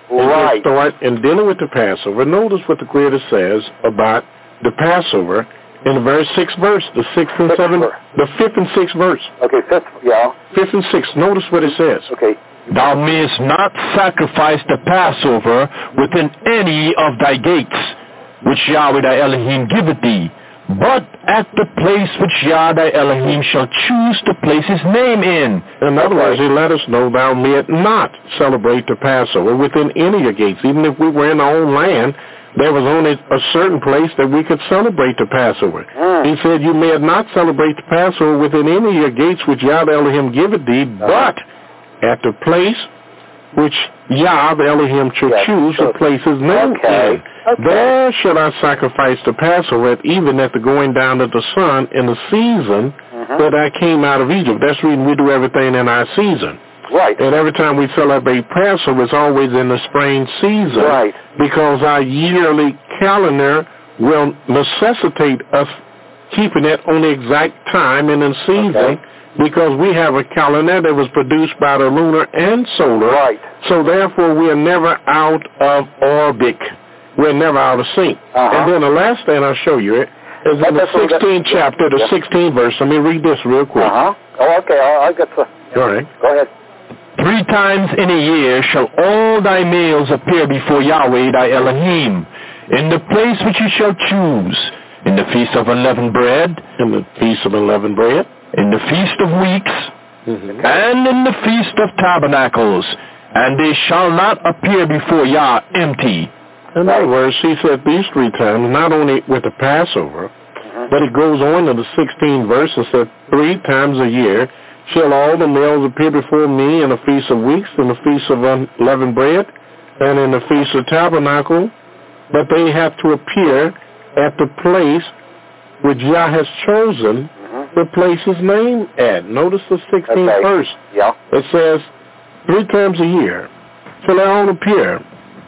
Right. And start in dealing with the Passover. Notice what the Creator says about the Passover in the very sixth verse, the sixth and Fifth seventh, verse. the fifth and sixth verse. Okay, fifth, yeah. Fifth and sixth. Notice what it says. Okay. Thou mayest not sacrifice the Passover within any of thy gates, which Yahweh thy Elohim giveth thee, but at the place which Yah thy Elohim shall choose to place his name in. In other Okay. words, he let us know thou mayest not celebrate the Passover within any of your gates. Even if we were in our own land, there was only a certain place that we could celebrate the Passover. Mm. He said, you may not celebrate the Passover within any of your gates which Yah the Elohim giveth thee, but at the place which Yah the Elohim shall Yes, choose so- to place his name Okay. in. Okay. There shall I sacrifice the Passover, at even at the going down of the sun in the season Mhm. that I came out of Egypt. That's the reason we do everything in our season. Right. And every time we celebrate Passover, it's always in the spring season. Right. Because our yearly calendar will necessitate us keeping it on the exact time and in season. Okay. Because we have a calendar that was produced by the lunar and solar. Right. So therefore, we are never out of orbit. We're never out of sync. Uh-huh. And then the last thing I'll show you is That- in the that's what we got- sixteenth chapter, the Yeah. sixteenth verse. Let me read this real quick. Uh-huh. Oh, okay. I, I got the... All right. Go ahead. Three times in a year shall all thy males appear before Yahweh thy Elohim, in the place which you shall choose, in the feast of unleavened bread, In the Feast of Unleavened Bread. in the feast of weeks, Mm-hmm. and in the feast of tabernacles, and they shall not appear before Yah empty. In other words, he said these three times, not only with the Passover, Mhm. but it goes on in the sixteenth verse and said, three times a year shall all the males appear before me in the Feast of Weeks, in the Feast of Unleavened Bread, and in the Feast of Tabernacle, but they have to appear at the place which Yah has chosen Mhm. to place his name at. Notice the sixteenth Okay. verse. Yeah. It says, three times a year shall they all appear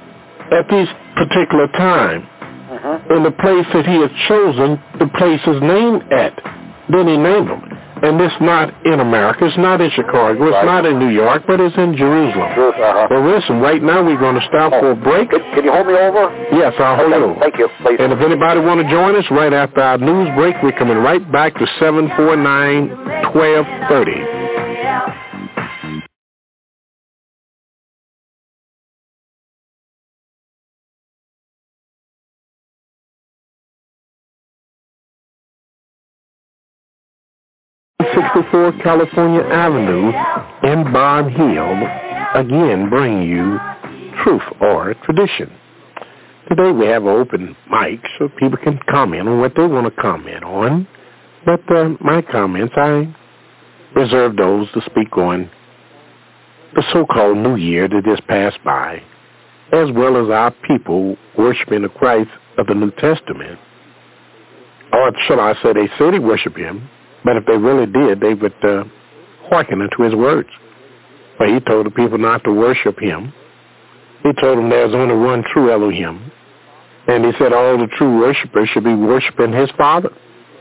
at this particular time Mhm. in the place that he has chosen to place his name at. Then he named them. And it's not in America. It's not in Chicago. It's Right. not in New York, but it's in Jerusalem. Sure, uh-huh. Well, listen, right now we're going to stop for a break. Can, can you hold me over? Yes, I'll hold Okay, you. thank you, please. And if anybody want to join us right after our news break, we're coming right back to seven four nine, twelve thirty. sixty-four California Avenue in Bond Hill, again bringing you Truth or Tradition. Today we have an open mic so people can comment on what they want to comment on. But uh, my comments, I reserve those to speak on the so-called New Year that just passed by, as well as our people worshiping the Christ of the New Testament. Or shall I say, they say they worship him, but if they really did, they would uh, hearken unto his words. But he told the people not to worship him. He told them there's only one true Elohim. And he said all the true worshipers should be worshiping his Father.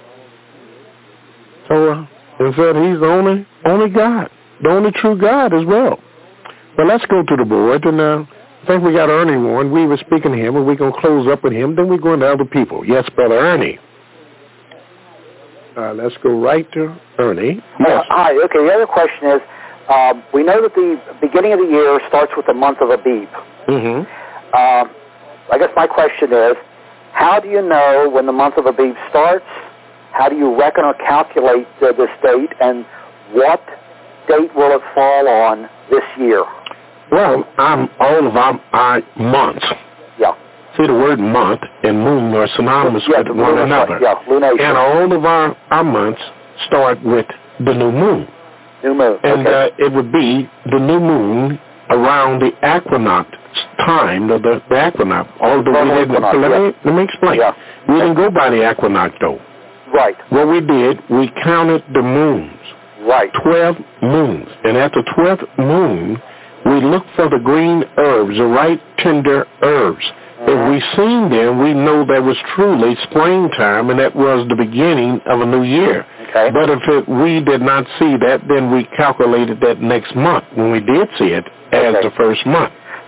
So uh, he said he's the only, only God, the only true God as well. But let's go to the board. And uh, I think we got Ernie Warren. We were speaking to him, and we're going to close up with him. Then we're going to other people. Yes, Brother Ernie. Uh, let's go right to Ernie. Yes. Uh, hi, okay, the other question is, um, we know that the beginning of the year starts with the month of Abib. Mm-hmm. Um, I guess my question is, how do you know when the month of Abib starts? How do you reckon or calculate uh, this date, and what date will it fall on this year? Well, I'm all of our, our months. Yeah. See, the word month and moon are synonymous Yeah, with the one lunar- another. Yeah, lunation. And all of our, our months start with the new moon. New moon. And okay. uh, it would be the new moon around the equinox time, of the, the equinox. Although we didn't, Equinox, let, yeah. me, let me explain. Yeah. We didn't go by the equinox, though. Right, What we did, we counted the moons. right. twelve moons. And at the twelfth moon, we look for the green herbs, the right tender herbs. Mm-hmm. If we seen them, we know that was truly springtime, and that was the beginning of a new year. Okay. But if it, we did not see that, then we calculated that next month when we did see it as Okay. the first month.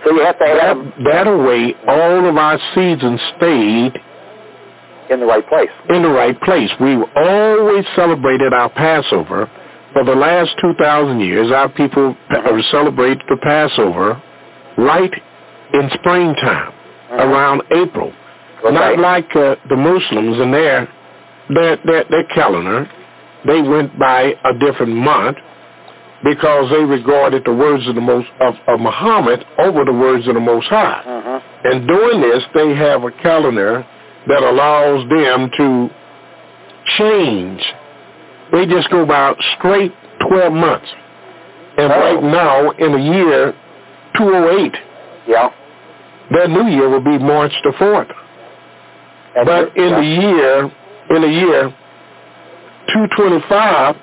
So you have to have that, that way all of our seasons stayed in the right place. In the right place. We always celebrated our Passover. For the last two thousand years, our people mm-hmm. celebrate the Passover right in springtime, mm-hmm. around April. Okay. Not like uh, the Muslims and their, their, their, their calendar. They went by a different month because they regarded the words of the most of, of Muhammad over the words of the Most High. Mm-hmm. And doing this, they have a calendar that allows them to change. They just go about straight twelve months. And oh. right now, in the year two oh eight, yeah. their new year will be March the fourth. That's but it. in yeah. the year, in the year two twenty-five,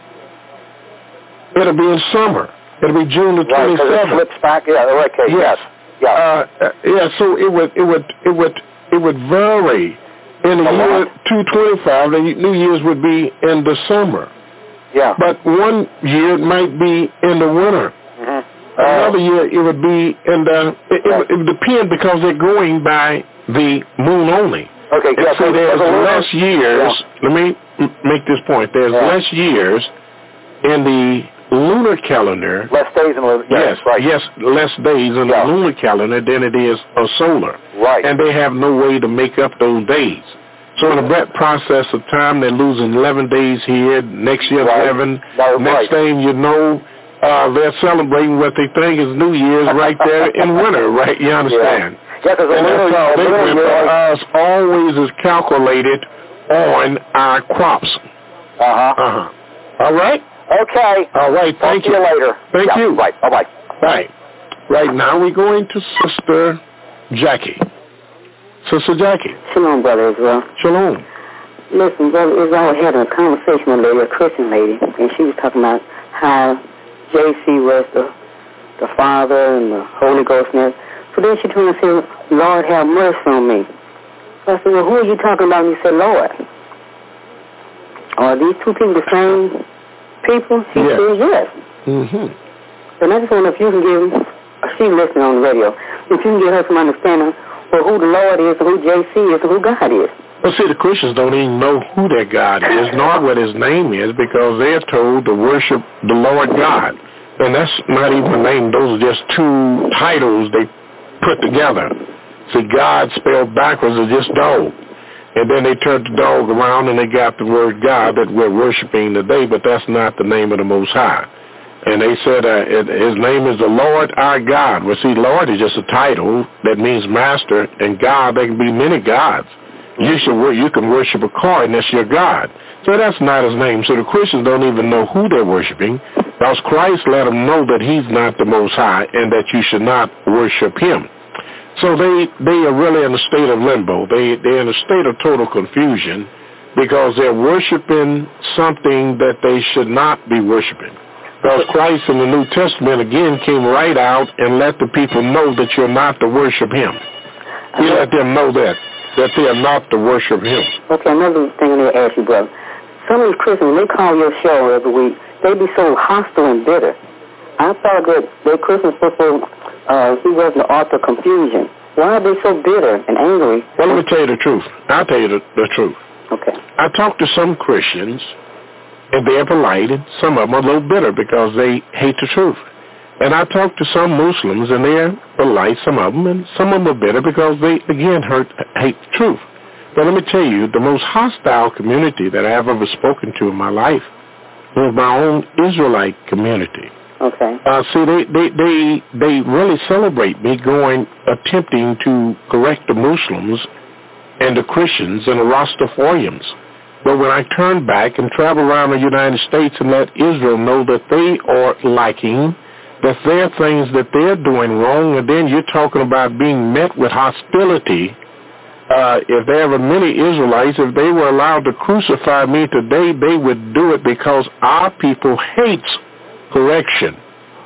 it'll be in summer. It'll be June the right, twenty-seventh. It flips back. Yeah, okay. Yes. yes. Yeah. Uh, yeah. So it would, it would, it would, it would vary. In the oh, year two twenty-five, the New Year's would be in the summer. Yeah. But one year it might be in the winter. Mm-hmm. Another uh, year it would be in the. It, right. it, it would depend because they're going by the moon only. Okay. And yeah, so there's less years. Yeah. Let me make this point. There's yeah. less years in the lunar calendar. Less days in the lunar. Yes, right. yes, less days in yeah. the lunar calendar than it is a solar. Right. And they have no way to make up those days. So in that process of time, they're losing eleven days here, next year right. eleven. No, next right. thing you know, uh, they're celebrating what they think is New Year's right there in winter, right? You understand? Yeah, because and lunar, that's how they lunar, for us always is calculated on our crops. Uh-huh. Uh-huh. All right? Okay. All right, thank Talk you. to you later. Thank yeah, you. Right, bye-bye. Right. Right now we're going to Sister Jackie. Sister Jackie. Shalom, Brother Israel. Shalom. Listen, Brother Israel, I had a conversation with a lady, a Christian lady, and she was talking about how J C was the, the Father and the Holy Ghost and that. So then she told me, said, Lord, have mercy on me. So I said, well, who are you talking about? And he said, Lord. Are these two people the same people? She yes. said, yes. Mm-hmm. And I just wonder if you can give, she's listening on the radio, if you can give her some understanding of who the Lord is, and who J C is, and who God is. Well, see, the Christians don't even know who their God is, nor what his name is, because they're told to worship the Lord God. And that's not even a name. Those are just two titles they put together. See, God spelled backwards is just dog. And then they turned the dog around and they got the word God that we're worshiping today, but that's not the name of the Most High. And they said uh, it, his name is the Lord our God. Well, see, Lord is just a title that means master, and God, there can be many gods. You should you can worship a car, and that's your God. So that's not his name. So the Christians don't even know who they're worshiping, because Christ let them know that he's not the Most High and that you should not worship him. So they, they are really in a state of limbo. They, they're in a state of total confusion because they're worshiping something that they should not be worshiping. Because Christ in the New Testament, again, came right out and let the people know that you're not to worship him. He let them know that, that they are not to worship him. Okay, another thing I need to ask you, brother. Some of these Christians, when they call your show every week, they be so hostile and bitter. I thought that the Christians supposed to, uh, he wasn't the author of confusion. Why are they so bitter and angry? Well, let me tell you the truth. I'll tell you the, the truth. Okay. I talked to some Christians, and they're polite, and some of them are a little bitter because they hate the truth. And I talked to some Muslims, and they're polite, some of them, and some of them are bitter because they, again, hurt, hate the truth. But let me tell you, the most hostile community that I've ever spoken to in my life was my own Israelite community. Okay. Uh, see, they, they, they, they really celebrate me going, attempting to correct the Muslims and the Christians and the Rastafarians. But when I turn back and travel around the United States and let Israel know that they are lacking, that there are things that they're doing wrong, and then you're talking about being met with hostility. Uh, if there were many Israelites, if they were allowed to crucify me today, they would do it because our people hates correction.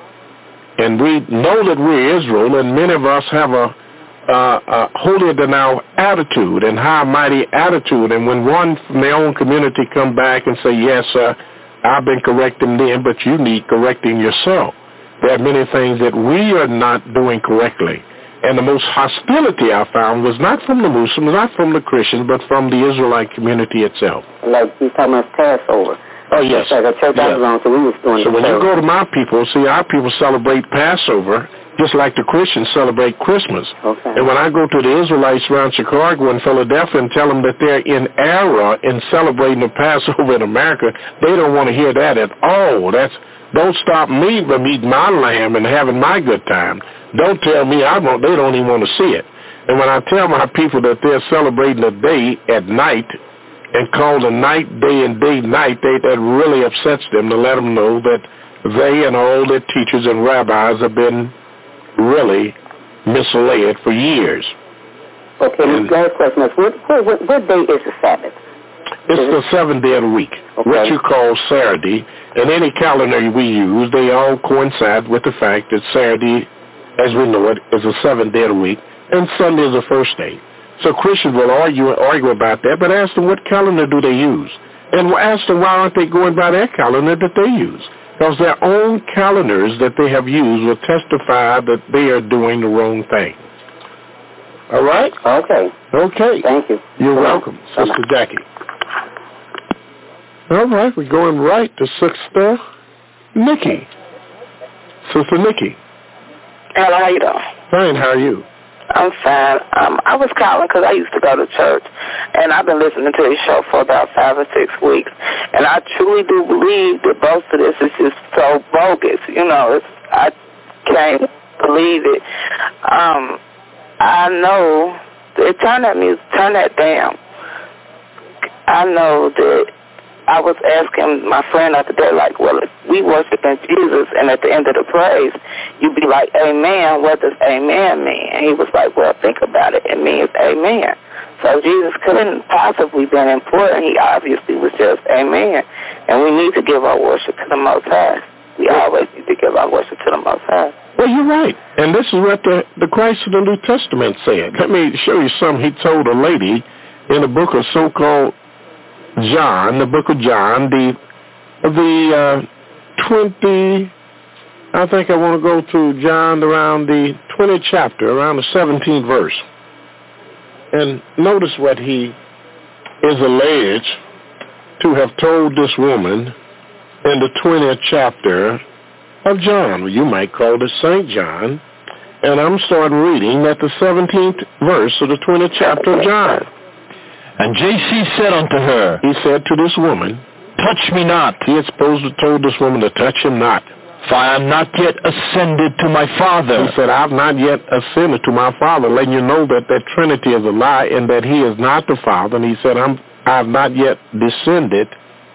And we know that we're Israel, and many of us have a uh, uh, holier than thou attitude and high mighty attitude. And when one from their own community come back and say, yes, uh, I've been correcting them, but you need correcting yourself. There are many things that we are not doing correctly. And the most hostility I found was not from the Muslims, not from the Christians, but from the Israelite community itself. Like you talking about Passover. Oh, yes. Like a church yes. I belong to, we was doing So when you go to my people, see, our people celebrate Passover just like the Christians celebrate Christmas. Okay. And when I go to the Israelites around Chicago and Philadelphia and tell them that they're in error in celebrating the Passover in America, they don't want to hear that at all. That's don't stop me from eating my lamb and having my good time. Don't tell me I won't. They don't even want to see it. And when I tell my people that they're celebrating a day at night and call the night day and day night, they, that really upsets them to let them know that they and all their teachers and rabbis have been really misled for years. Okay, and last question is, what, what, what day is the Sabbath? It's the seventh day of the week, okay. what you call Saturday. And any calendar we use, they all coincide with the fact that Saturday, as we know it, is the seventh day of the week, and Sunday is the first day. So Christians will argue argue about that, but ask them what calendar do they use. And ask them why aren't they going by their calendar that they use. Because their own calendars that they have used will testify that they are doing the wrong thing. All right? Okay. Okay. Thank you. You're Bye-bye. welcome, Sister Bye-bye. Jackie. All right, we're going right to Sister Nikki. Sister Nikki. Hello, how you doing? Fine, how are you? I'm fine. Um, I was calling because I used to go to church, and I've been listening to this show for about five or six weeks, and I truly do believe that most of this is just so bogus. You know, it's, I can't believe it. Um, I know that turn that music, turn that down. I know that I was asking my friend the other day, like, well, if we worshiping Jesus and at the end of the praise, you be like, amen, what does amen mean? And he was like, well, think about it. It means amen. So Jesus couldn't possibly been important. He obviously was just amen. And we need to give our worship to the Most High. We always need to give our worship to the Most High. Well, you're right. And this is what the, the Christ of the New Testament said. Let me show you something he told a lady in the book of so-called John, the book of John, the the uh, twenty, I think I want to go to John around the twentieth chapter, around the seventeenth verse. And notice what he is alleged to have told this woman in the twentieth chapter of John. You might call this Saint John. And I'm starting reading at the seventeenth verse of the twentieth chapter of John. And J C said unto her, he said to this woman, touch me not. He had supposed to told this woman to touch him not. For I am not yet ascended to my Father. He said, I have not yet ascended to my Father, letting you know that that Trinity is a lie and that he is not the Father. And he said, I'm, I have not yet descended,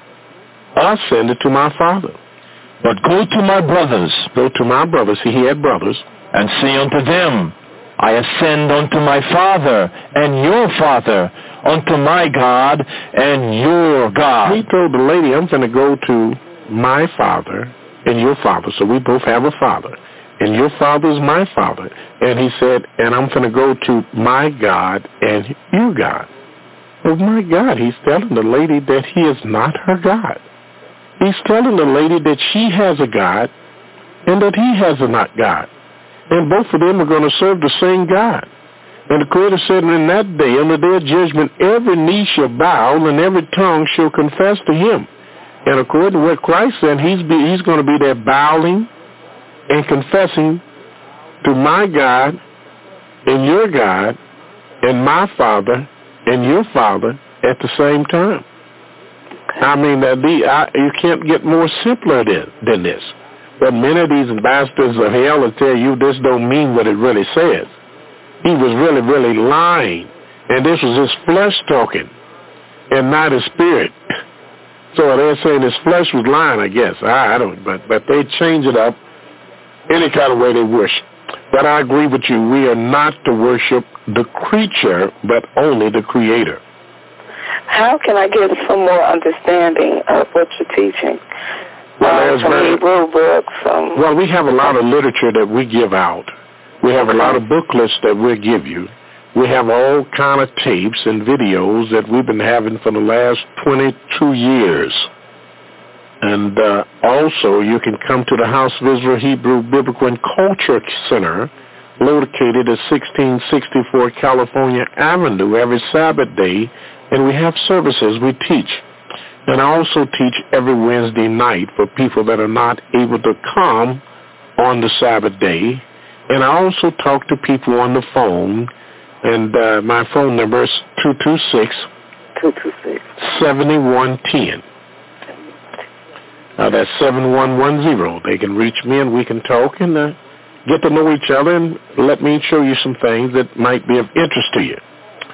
ascended to my Father. But go to my brothers. Go to my brothers. See, he had brothers. And say unto them, I ascend unto my Father and your Father, unto my God and your God. He told the lady, I'm going to go to my Father and your Father. So we both have a Father. And your Father is my Father. And he said, and I'm going to go to my God and your God. Oh, my God, he's telling the lady that he is not her God. He's telling the lady that she has a God and that he has a not God. And both of them are going to serve the same God. And the Creator said, in that day, on the day of judgment, every knee shall bow and every tongue shall confess to him. And according to what Christ said, he's, be, he's going to be there bowing and confessing to my God and your God and my Father and your Father at the same time. I mean, that the, I, you can't get more simpler than, than this. But many of these ambassadors of hell will tell you this don't mean what it really says. He was really, really lying. And this was his flesh talking and not his spirit. So they're saying his flesh was lying, I guess. I, I don't, but, but they change it up any kind of way they wish. But I agree with you. We are not to worship the creature, but only the Creator. How can I get some more understanding of what you're teaching? Well, um, some very, Hebrew books. Um, well, we have a lot of literature that we give out. We have a lot of booklets that we'll give you. We have all kind of tapes and videos that we've been having for the last twenty-two years. And uh, also, you can come to the House of Israel Hebrew Biblical and Culture Center, located at sixteen sixty-four California Avenue, every Sabbath day, and we have services we teach. And I also teach every Wednesday night for people that are not able to come on the Sabbath day. And I also talk to people on the phone, and uh, my phone number is two two six, seven one one zero. Uh, that's seven one one zero. They can reach me and we can talk and uh, get to know each other and let me show you some things that might be of interest to you.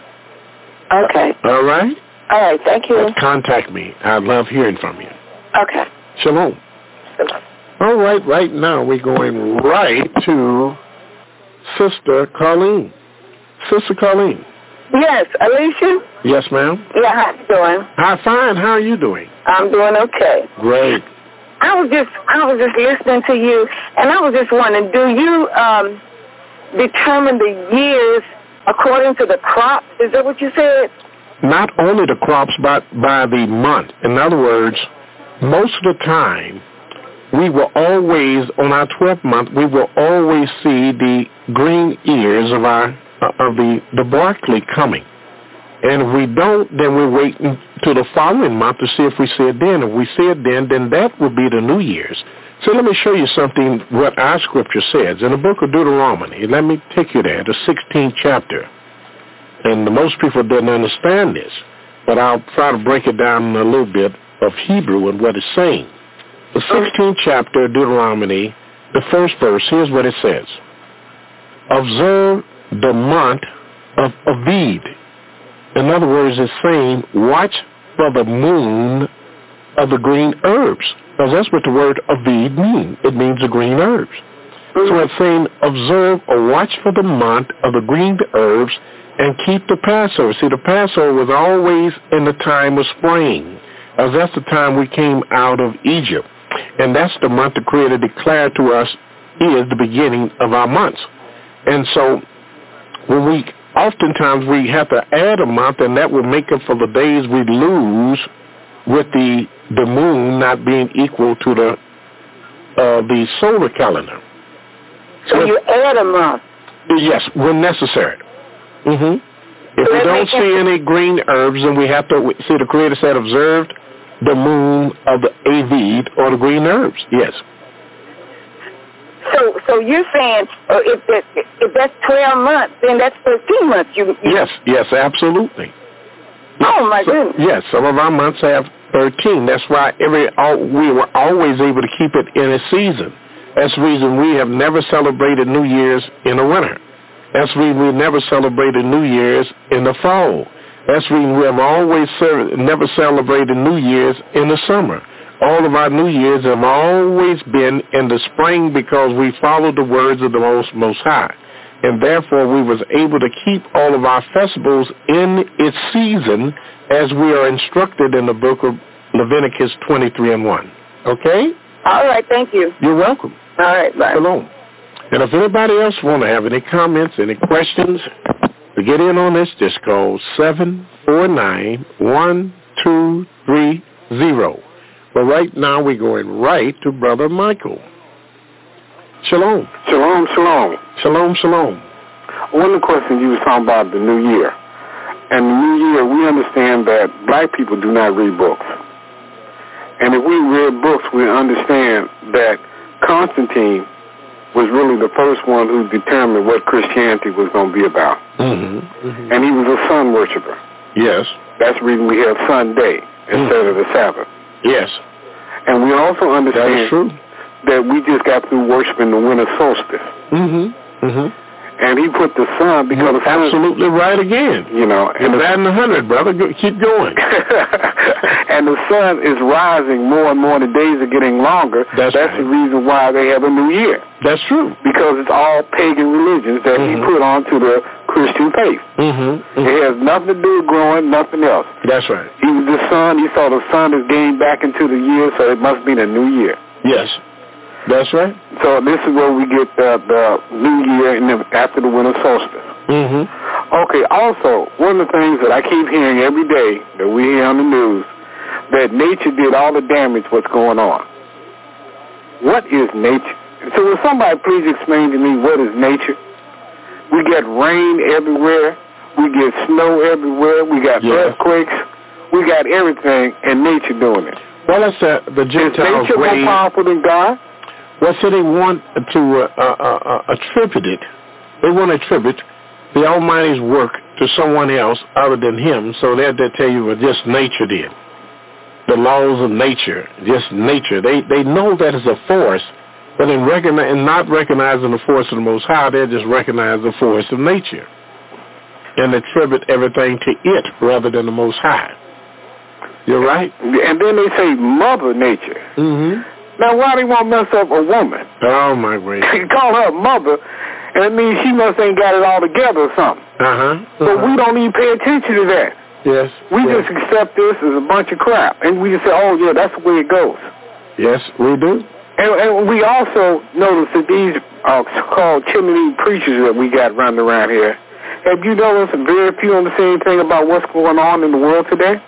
Okay. All right? All right, thank you. Uh, contact me. I love hearing from you. Okay. Shalom. Shalom. All right, right now we're going right to Sister Colleen. Sister Colleen. Yes, Alicia? Yes, ma'am. Yeah, how you doing? Hi, fine. How are you doing? I'm doing okay. Great. I was just I was just listening to you, and I was just wondering, do you um, determine the years according to the crops? Is that what you said? Not only the crops, but by the month. In other words, most of the time, we will always, on our twelfth month, we will always see the green ears of our of the, the barley coming. And if we don't, then we're waiting to the following month to see if we see it then. If we see it then, then that will be the New Year's. So let me show you something, what our scripture says. In the book of Deuteronomy, let me take you there, the sixteenth chapter. And most people didn't understand this, but I'll try to break it down in a little bit of Hebrew and what it's saying. The sixteenth chapter of Deuteronomy, the first verse, here's what it says. Observe the month of Aviv. In other words, it's saying, watch for the moon of the green herbs. Because that's what the word Aviv means. It means the green herbs. So it's saying, observe or watch for the month of the green herbs and keep the Passover. See, the Passover was always in the time of spring, because that's the time we came out of Egypt. And that's the month the Creator declared to us is the beginning of our months. And so when we, oftentimes we have to add a month, and that will make up for the days we lose with the the moon not being equal to the uh, the solar calendar. So, so you add a month? Yes, when necessary. Mm-hmm. If so we don't see any green herbs, then we have to, see, the Creator said, observed the moon of the Aviv, or the green herbs. Yes. So, so you're saying uh, if, that, if that's twelve months, then that's thirteen months. You, you yes, yes, absolutely. Oh my so, goodness. Yes, some of our months have thirteen. That's why every all, we were always able to keep it in a season. That's the reason we have never celebrated New Year's in the winter. That's the reason we never celebrated New Year's in the fall. That's the reason we have always served, never celebrated New Year's in the summer. All of our New Year's have always been in the spring because we followed the words of the Most Most High. And therefore we was able to keep all of our festivals in its season as we are instructed in the book of Leviticus twenty-three and one. Okay? All right, thank you. You're welcome. All right, bye. Shalom. And if anybody else want to have any comments, any questions, to get in on this, just call seven four nine, one two three zero. But right now we're going right to Brother Michael. Shalom. Shalom, shalom. Shalom, shalom. One of the questions you was talking about the New Year. And the New Year, we understand that black people do not read books. And if we read books, we understand that Constantine was really the first one who determined what Christianity was going to be about. Mm-hmm, mm-hmm. And he was a sun worshiper. Yes. That's the reason we have Sunday instead mm-hmm. of the Sabbath. Yes. And we also understand that, is true. that we just got through worshiping the winter solstice. Mm-hmm. Mm-hmm. And he put the sun because You're the sun, absolutely right again. You know, and You're batting a hundred, brother. Go, keep going. And the sun is rising more and more. The days are getting longer. That's, That's right. the reason why they have a new year. That's true. Because it's all pagan religions that mm-hmm. he put onto the Christian faith. Mm-hmm. Mm-hmm. It has nothing to do with growing, nothing else. That's right. He was the sun. He saw the sun is getting back into the year, so it must be the new year. Yes. That's right. So this is where we get the, the new year and then after the winter solstice. Mm-hmm. Okay, also, one of the things that I keep hearing every day that we hear on the news, that nature did all the damage what's going on. What is nature? So will somebody please explain to me what is nature? We get rain everywhere. We get snow everywhere. We got yes. earthquakes. We got everything, and nature doing it. Well, that's uh, the Gentiles' Is nature way. more powerful than God? Well, so they want to uh, uh, uh, attribute it. They want to attribute the Almighty's work to someone else other than Him, so that they tell you what just nature did. The laws of nature, just nature. They they know that it's a force, but in, recognize, in not recognizing the force of the Most High, they just recognize the force of nature and attribute everything to it rather than the Most High. You're right. And then they say Mother Nature. Mm-hmm. Now, why do you want to mess up a woman? Oh, my gracious. You call her mother, and it means she must ain't got it all together or something. Uh-huh. uh-huh. But we don't even pay attention to that. Yes. We yes. just accept this as a bunch of crap. And we just say, oh, yeah, that's the way it goes. Yes, we do. And, and we also notice that these uh, so-called chimney preachers that we got running around here, have you noticed very few understand anything about what's going on in the world today?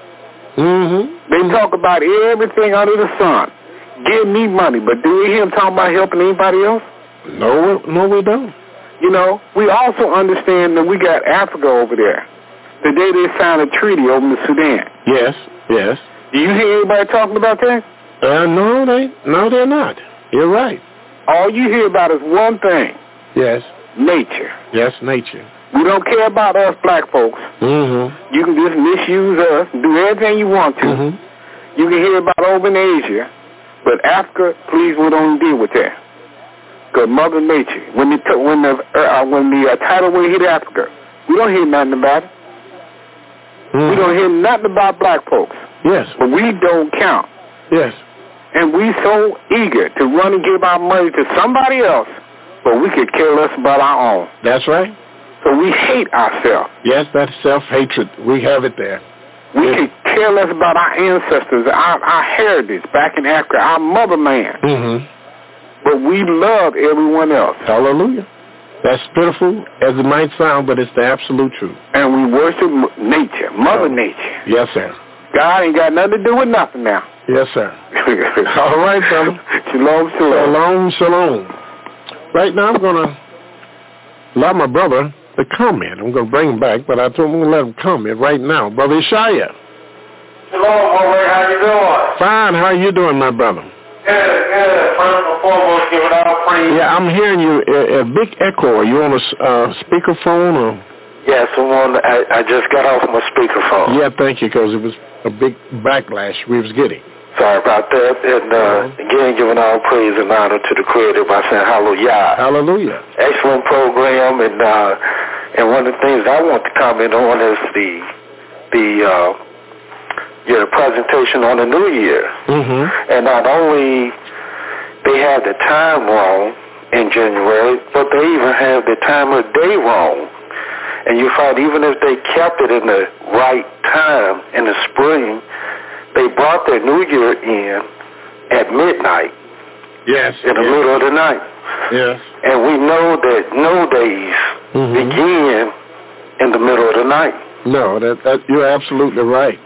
Mm-hmm. They mm-hmm. talk about everything under the sun. Give me money, but do we hear them talking about helping anybody else? No, no, we don't. You know, we also understand that we got Africa over there. The day they signed a treaty over in Sudan. Yes, yes. Do you hear anybody talking about that? Uh, no, they, no, they're not. You're right. All you hear about is one thing. Yes. Nature. Yes, nature. We don't care about us black folks. Mm-hmm. You can just misuse us, do everything you want to. Mm-hmm. You can hear about over in Asia, but Africa, please, we don't deal with that. Because Mother Nature, when the when the uh, when the uh, tidal wave hit Africa, we don't hear nothing about it. Mm-hmm. We don't hear nothing about black folks. Yes. But we don't count. Yes. And we so eager to run and give our money to somebody else, but we could care less about our own. That's right. So we hate ourselves. Yes, that's self-hatred. We have it there. We yes. could care less about our ancestors, our, our heritage back in Africa, our motherland. Mm-hmm. But we love everyone else. Hallelujah. That's pitiful as it might sound, but it's the absolute truth. And we worship nature, Mother oh. Nature. Yes, sir. God ain't got nothing to do with nothing now. Yes, sir. All right, brother. Shalom, shalom. Shalom, shalom. Right now I'm going to allow my brother to comment. I'm going to bring him back, but I told him I'm going to let him comment right now. Brother Ishaya. Shalom, Robert. How you doing? Fine. How are you doing, my brother? Good, good. First and foremost, give it all praise. Yeah, I'm hearing you. A, a big echo. Are you on a uh, speakerphone or? Yes, I'm on. I, I just got off my speakerphone. Yeah, thank you, because it was a big backlash we was getting. Sorry about that. And uh, again, giving all praise and honor to the Creator by saying hallelujah. Hallelujah. Excellent program, and uh, and one of the things I want to comment on is the the uh, your presentation on the New Year. Mm-hmm. And not only they have the time wrong in January, but they even have the time of day wrong. And you find even if they kept it in the right time in the spring, they brought their New Year in at midnight. Yes. In the yes. middle of the night. Yes. And we know that no days mm-hmm. begin in the middle of the night. No, that, that you're absolutely right.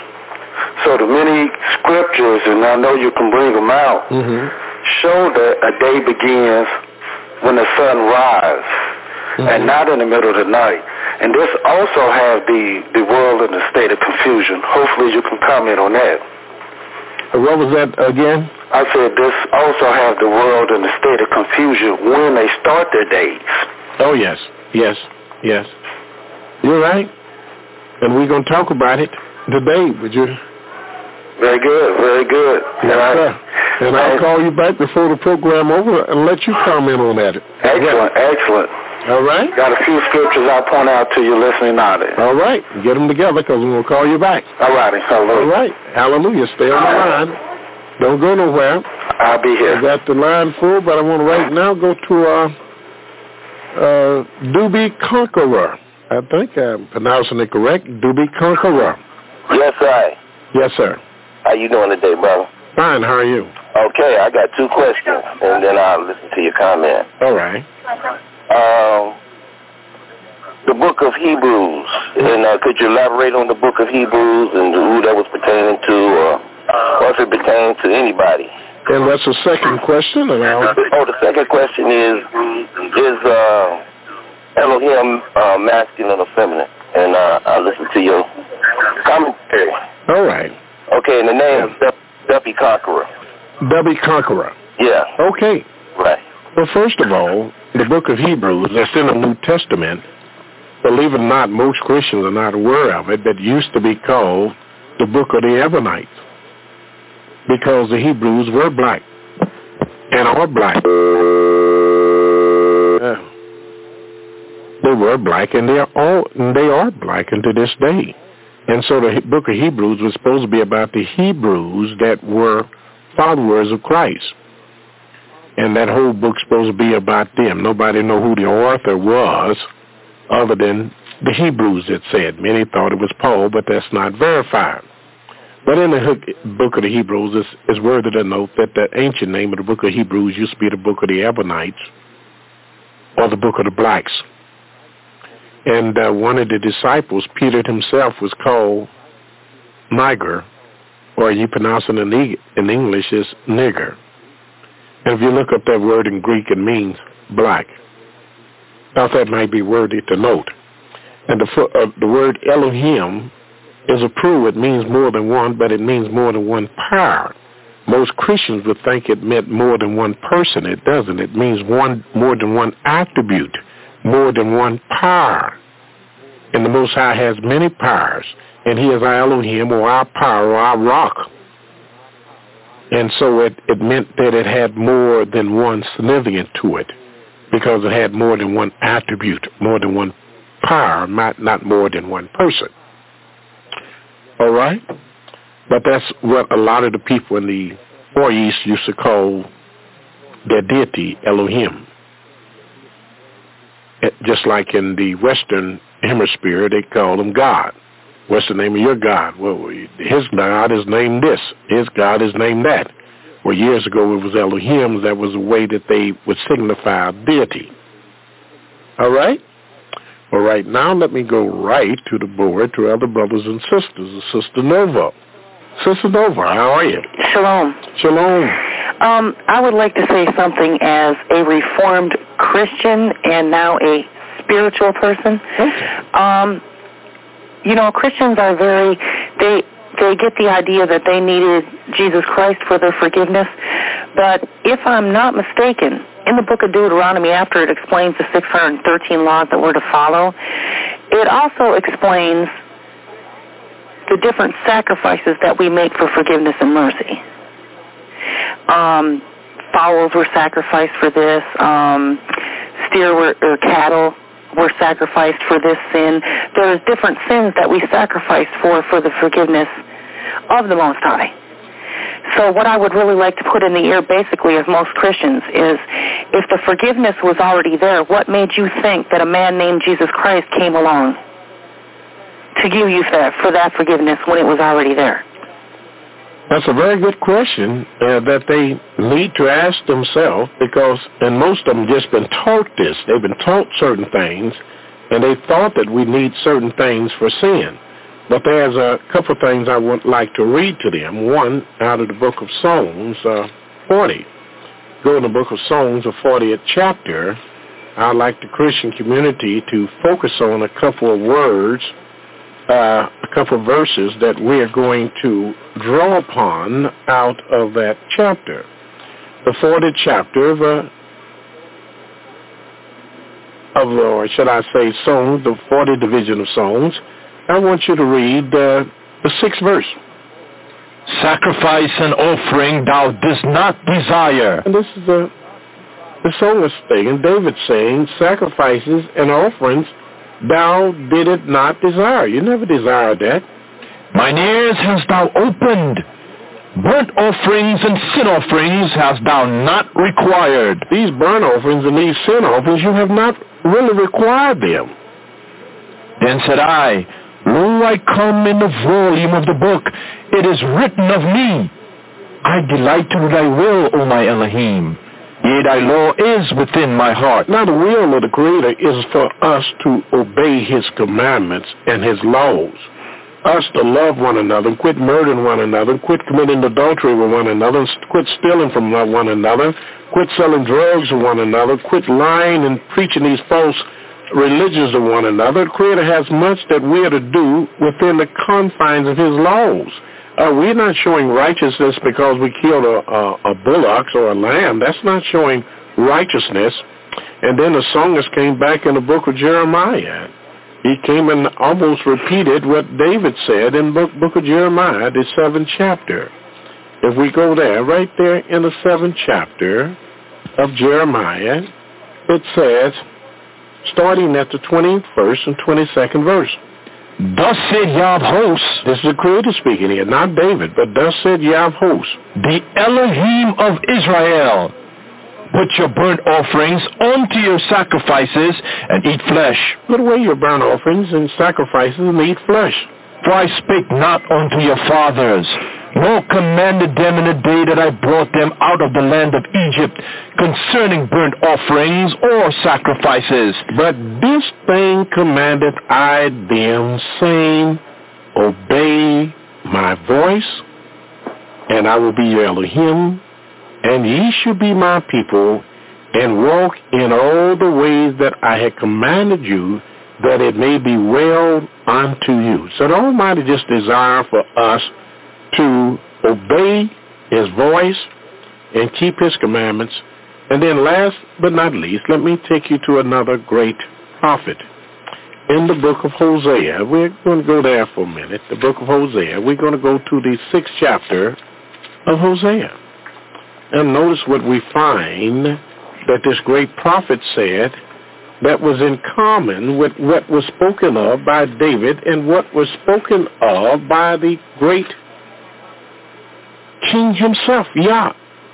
So the many scriptures, and I know you can bring them out, mm-hmm. show that a day begins when the sun rises. Mm-hmm. And not in the middle of the night. And this also has the, the world in a state of confusion. Hopefully you can comment on that. What was that again? I said this also has the world in a state of confusion when they start their days. Oh, yes, yes, yes. You're right. And we're going to talk about it today, would you? Very good, very good. Yes, and I, sir. And I'll call you back before the program over and let you comment on that. Excellent, yeah. excellent. All right. Got a few scriptures I'll point out to you listening audience. All right. Get them together because we're going to call you back. All righty. Hallelujah. All right. Hallelujah. Stay on the line. Don't go nowhere. I'll be here. I got the line full, but I want to right now go to uh, uh, Doobie Conqueror. I think I'm pronouncing it correct. Doobie Conqueror. Yes, I. Yes, sir. How you doing today, brother? Fine. How are you? Okay. I got two questions, and then I'll listen to your comment. All right. Um, the book of Hebrews, and uh, could you elaborate on the book of Hebrews and who that was pertaining to, or, or if it pertains to anybody? And that's the second question. And I'll... Oh, the second question is, is uh, Elohim uh, masculine or feminine? And uh, I'll listen to your commentary. All right. Okay, and the name is Duppy Conqueror. Duppy Conqueror. Yeah. Okay. Right. Well, first of all, the book of Hebrews, that's in the New Testament, believe it or not, most Christians are not aware of it, that used to be called the book of the Ebionites, because the Hebrews were black and are black. Uh, they were black and they are all and they are black unto this day. And so the book of Hebrews was supposed to be about the Hebrews that were followers of Christ. And that whole book's supposed to be about them. Nobody know who the author was other than the Hebrews that said. Many thought it was Paul, but that's not verified. But in the book of the Hebrews, it's, it's worthy to note that the ancient name of the book of Hebrews used to be the book of the Ebionites or the book of the blacks. And uh, one of the disciples, Peter himself, was called Niger, or you pronounce it in, in English as nigger. And if you look up that word in Greek, it means black. Now that might be worthy to note. And the, uh, the word Elohim is a plural. It means more than one, but it means more than one power. Most Christians would think it meant more than one person. It doesn't. It means one more than one attribute, more than one power. And the Most High has many powers, and he is our Elohim, or our power, or our rock. And so it, it meant that it had more than one significance to it, because it had more than one attribute, more than one power, not, not more than one person. All right? But that's what a lot of the people in the Far East used to call their deity, Elohim. It, just like in the Western Hemisphere, they call him God. What's the name of your God? Well, his God is named this. His God is named that. Well, years ago it was Elohim. That was a way that they would signify deity. All right? All right, now let me go right to the board to other brothers and sisters. Sister Nova. Sister Nova, how are you? Shalom. Shalom. Um, I would like to say something as a Reformed Christian and now a spiritual person. Okay. Um, you know, Christians are very, they they get the idea that they needed Jesus Christ for their forgiveness. But if I'm not mistaken, in the book of Deuteronomy, after it explains the six hundred thirteen laws that we're to follow, it also explains the different sacrifices that we make for forgiveness and mercy. Um, fowls were sacrificed for this. Um, steer were, or cattle were sacrificed for this sin. There's different sins that we sacrifice for for the forgiveness of the Most High. So what I would really like to put in the ear basically of most Christians is, if the forgiveness was already there, what made you think that a man named Jesus Christ came along to give you that, for that forgiveness when it was already there? That's a very good question uh, that they need to ask themselves, because, and most of them just been taught this. They've been taught certain things, and they thought that we need certain things for sin. But there's a couple of things I would like to read to them. One, out of the book of Songs, uh, forty. Go in the book of Songs, the fortieth chapter. I'd like the Christian community to focus on a couple of words, uh, a couple of verses that we're going to draw upon out of that chapter. The fortieth chapter of, uh, of or should I say, Songs, the fortieth division of Songs. I want you to read uh, the sixth verse. Sacrifice and offering thou didst not desire. And this is the, the psalmist thing, and David saying, sacrifices and offerings thou didst not desire. You never desired that. Mine ears hast thou opened. Burnt offerings and sin offerings hast thou not required. These burnt offerings and these sin offerings, you have not really required them. Then said I, Lo, I come in the volume of the book. It is written of me. I delight to do thy will, O my Elohim. Yea, thy law is within my heart. Now the will of the Creator is for us to obey his commandments and his laws. Us to love one another, quit murdering one another, quit committing adultery with one another, quit stealing from one another, quit selling drugs to one another, quit lying and preaching these false religions to one another. The Creator has much that we are to do within the confines of his laws. Uh, we're not showing righteousness because we killed a, a, a bullock or a lamb. That's not showing righteousness. And then the psalmist came back in the book of Jeremiah. He came and almost repeated what David said in the book, book of Jeremiah, the seventh chapter. If we go there, right there in the seventh chapter of Jeremiah, it says, starting at the twenty-first and twenty-second verse, Thus said Yah of hosts, this is the Creator speaking here, not David, but thus said Yah of hosts, the Elohim of Israel, put your burnt offerings onto your sacrifices and eat flesh. Put away your burnt offerings and sacrifices and eat flesh. For I spake not unto your fathers, nor commanded them in the day that I brought them out of the land of Egypt concerning burnt offerings or sacrifices. But this thing commanded I them, saying, obey my voice, and I will be your Elohim, and ye shall be my people, and walk in all the ways that I had commanded you, that it may be well unto you. So the Almighty just desire for us to obey his voice and keep his commandments. And then last but not least, let me take you to another great prophet. In the book of Hosea, we're going to go there for a minute, the book of Hosea. We're going to go to the sixth chapter of Hosea. And notice what we find that this great prophet said that was in common with what was spoken of by David and what was spoken of by the great king himself, Yah.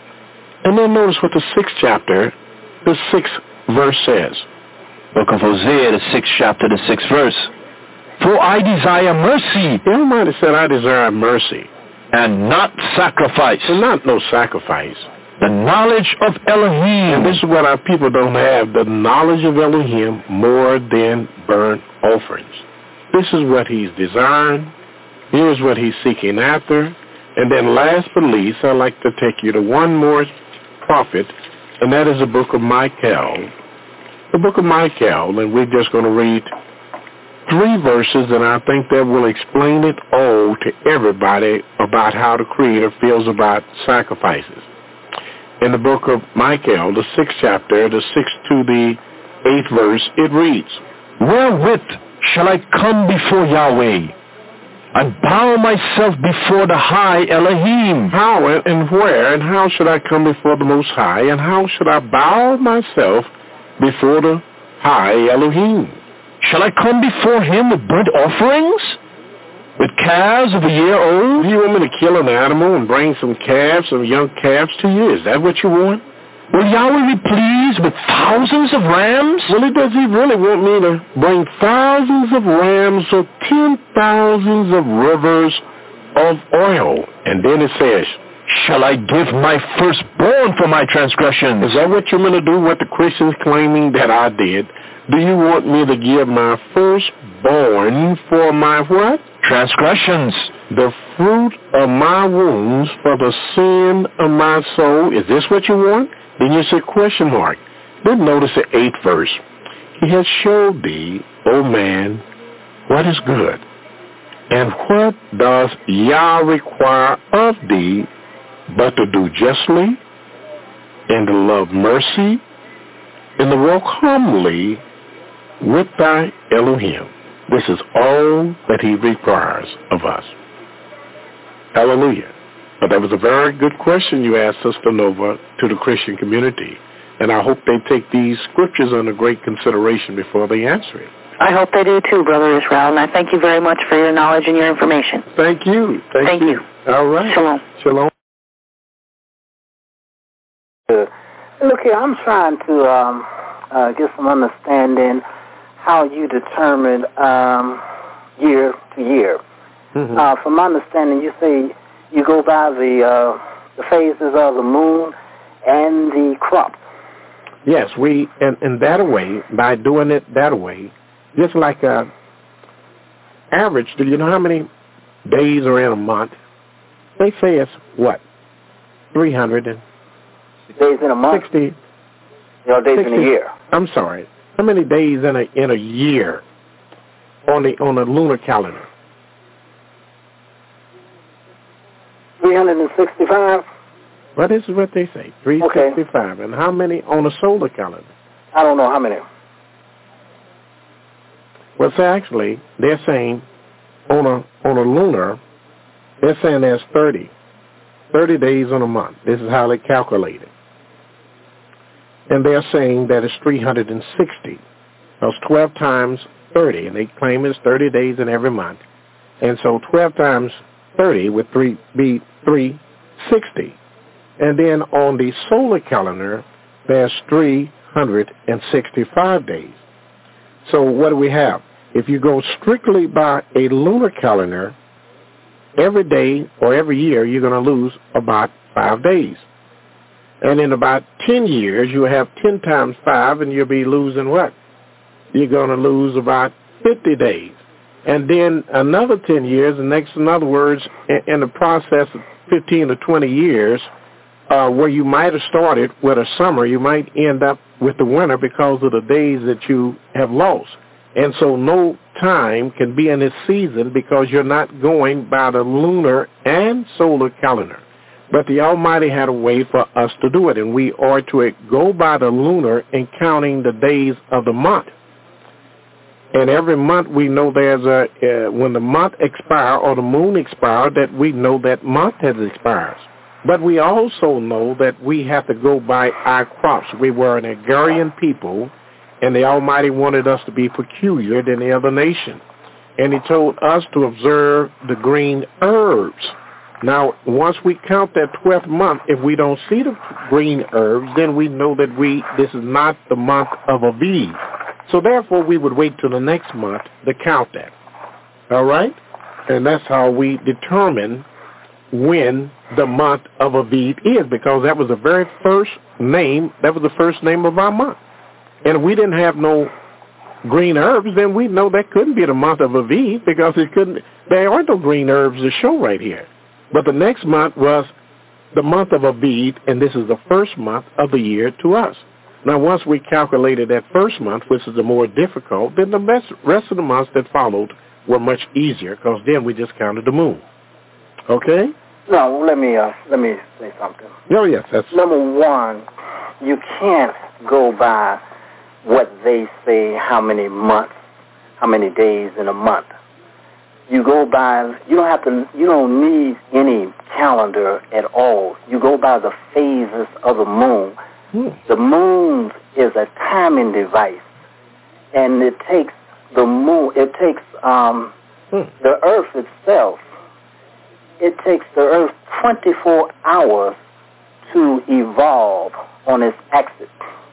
And then notice what the sixth chapter, the sixth verse says. Book of Hosea, the sixth chapter, the sixth verse. For I desire mercy. The Almighty said, I desire mercy. And not sacrifice. And not no sacrifice. The knowledge of Elohim. And this is what our people don't have, the knowledge of Elohim more than burnt offerings. This is what he's desiring. Here's what he's seeking after. And then last but least, I'd like to take you to one more prophet, and that is the book of Micah. The book of Micah, and we're just going to read three verses, and I think that will explain it all to everybody about how the Creator feels about sacrifices. In the book of Micah, the sixth chapter, the sixth to the eighth verse, it reads, Wherewith shall I come before Yahweh, and bow myself before the high Elohim? How and where and how should I come before the Most High, and how should I bow myself before the high Elohim? Shall I come before him with burnt offerings? With calves of a year old? Do you want me to kill an animal and bring some calves, some young calves to you? Is that what you want? Will Yahweh be pleased with thousands of rams? Well, does he really want me to bring thousands of rams or ten thousands of rivers of oil? And then it says, shall I give my firstborn for my transgressions? Is that what you're going to do, what the Christians claiming that I did? Do you want me to give my firstborn for my what? Transgressions. The fruit of my wounds for the sin of my soul. Is this what you want? Then you say question mark. Then notice the eighth verse. He has showed thee, O man, what is good. And what does Yah require of thee but to do justly and to love mercy and to walk humbly with thy Elohim. This is all that he requires of us. Hallelujah. But that was a very good question you asked, Sister Nova, to the Christian community. And I hope they take these scriptures under great consideration before they answer it. I hope they do too, Brother Israel, and I thank you very much for your knowledge and your information. Thank you. Thank, thank you. you. All right. Shalom. Shalom. Uh, look here, I'm trying to um, uh, get some understanding how you determine um, year to year. Mm-hmm. Uh, from my understanding, you say you go by the uh, the phases of the moon, and the crops. Yes, we, and, and that way, by doing it that way, just like a average, do you know how many days are in a month? They say it's, what, three hundred days in a month? sixty. You know, days sixty, in a year. I'm sorry. How many days in a in a year on the on the lunar calendar? three hundred sixty-five. Well, this is what they say, three sixty-five. Okay. And how many on a solar calendar? I don't know how many. Well, so actually, they're saying on a on a lunar, they're saying there's thirty. thirty days on a month. This is how they calculate it. And they're saying that it's three hundred sixty. That's twelve times thirty, and they claim it's thirty days in every month. And so twelve times thirty would three, be three hundred sixty. And then on the solar calendar, there's three hundred sixty-five days. So what do we have? If you go strictly by a lunar calendar, every day or every year you're going to lose about five days. And in about ten years, you'll have ten times five, and you'll be losing what? You're going to lose about fifty days. And then another ten years, and next, in other words, in the process of fifteen to twenty years, uh, where you might have started with a summer, you might end up with the winter because of the days that you have lost. And so no time can be in this season because you're not going by the lunar and solar calendar. But the Almighty had a way for us to do it, and we are to go by the lunar in counting the days of the month. And every month we know there's a, uh, when the month expires or the moon expires, that we know that month has expired. But we also know that we have to go by our crops. We were an agrarian people, and the Almighty wanted us to be peculiar than the other nation. And he told us to observe the green herbs. Now, once we count that twelfth month, if we don't see the green herbs, then we know that we this is not the month of Aviv. So therefore, we would wait till the next month to count that. All right? And that's how we determine when the month of Aviv is, because that was the very first name, that was the first name of our month. And if we didn't have no green herbs, then we know that couldn't be the month of Aviv, because it couldn't, there are no green herbs to show right here. But the next month was the month of Aviv, and this is the first month of the year to us. Now, once we calculated that first month, which is the more difficult, then the best, rest of the months that followed were much easier, because then we just counted the moon. Okay? No, let me uh, let me say something. Oh, yes. That's... Number one, you can't go by what they say, how many months, how many days in a month. You go by, you don't have to, you don't need any calendar at all. You go by the phases of the moon. Hmm. The moon is a timing device, and it takes the moon, it takes um, hmm. the earth itself, it takes the earth twenty-four hours to evolve on its axis.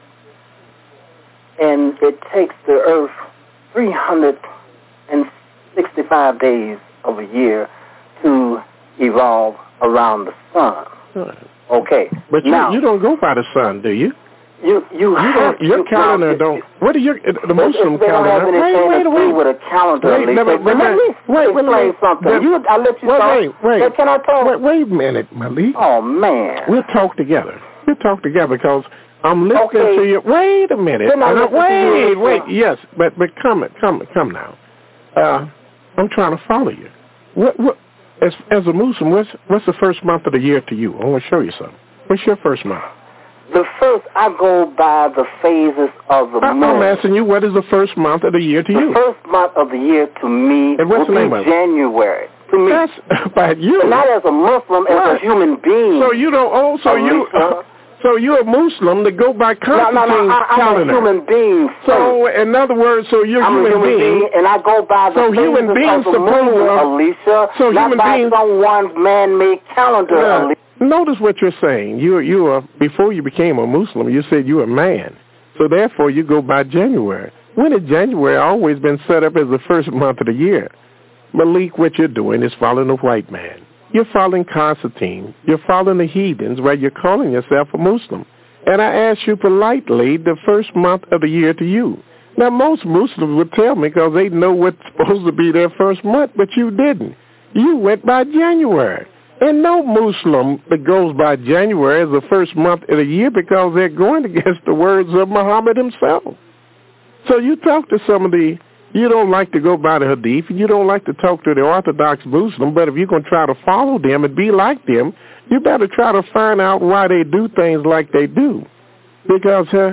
And it takes the earth three hundred sixty-five days of a year to evolve around the sun. Right. Okay. But you, now, you don't go by the sun, do you? You you, you have don't, your to, calendar well, don't. What are your the Muslim they calendar? Don't have anything wait, wait, to wait. do with a calendar. Wait, let me, but let me wait, wait, explain wait, something. wait, you, I let you wait, talk. Wait, wait, Hey, can I talk? Wait, wait a minute, Malik. Oh man. We'll talk together. We'll talk together because I'm listening okay. to you. Wait a minute. Then I I, wait, you. wait. Yes, but but come come come now. Uh, I'm trying to follow you. What what? As as a Muslim, what's what's the first month of the year to you? I want to show you something. What's your first month? The first, I go by the phases of the I, moon. I'm asking you, what is the first month of the year to the you? The first month of the year to me and what's will the name be of it? January. To me. That's about you. Not as a Muslim, right. as a human being. So you don't, oh, so you, uh, so you're a Muslim to go by Constantine's no, no, no, I, I'm calendar. a human being. So, in other words, so you're I'm human, a human being, being, and I go by the so human beings of the supposed moon, to, Alicia, so not human by beings, someone's man-made calendar, yeah. Alicia. Notice what you're saying. You, you are, before you became a Muslim, you said you were a man. So therefore, you go by January. When has January always been set up as the first month of the year? Malik, what you're doing is following a white man. You're following Constantine. You're following the heathens where you're calling yourself a Muslim. And I asked you politely the first month of the year to you. Now, most Muslims would tell me because they know what's supposed to be their first month, but you didn't. You went by January. And no Muslim that goes by January is the first month of the year because they're going against the words of Muhammad himself. So you talk to some of the, you don't like to go by the Hadith, and you don't like to talk to the Orthodox Muslim, but if you're going to try to follow them and be like them, you better try to find out why they do things like they do. Because uh,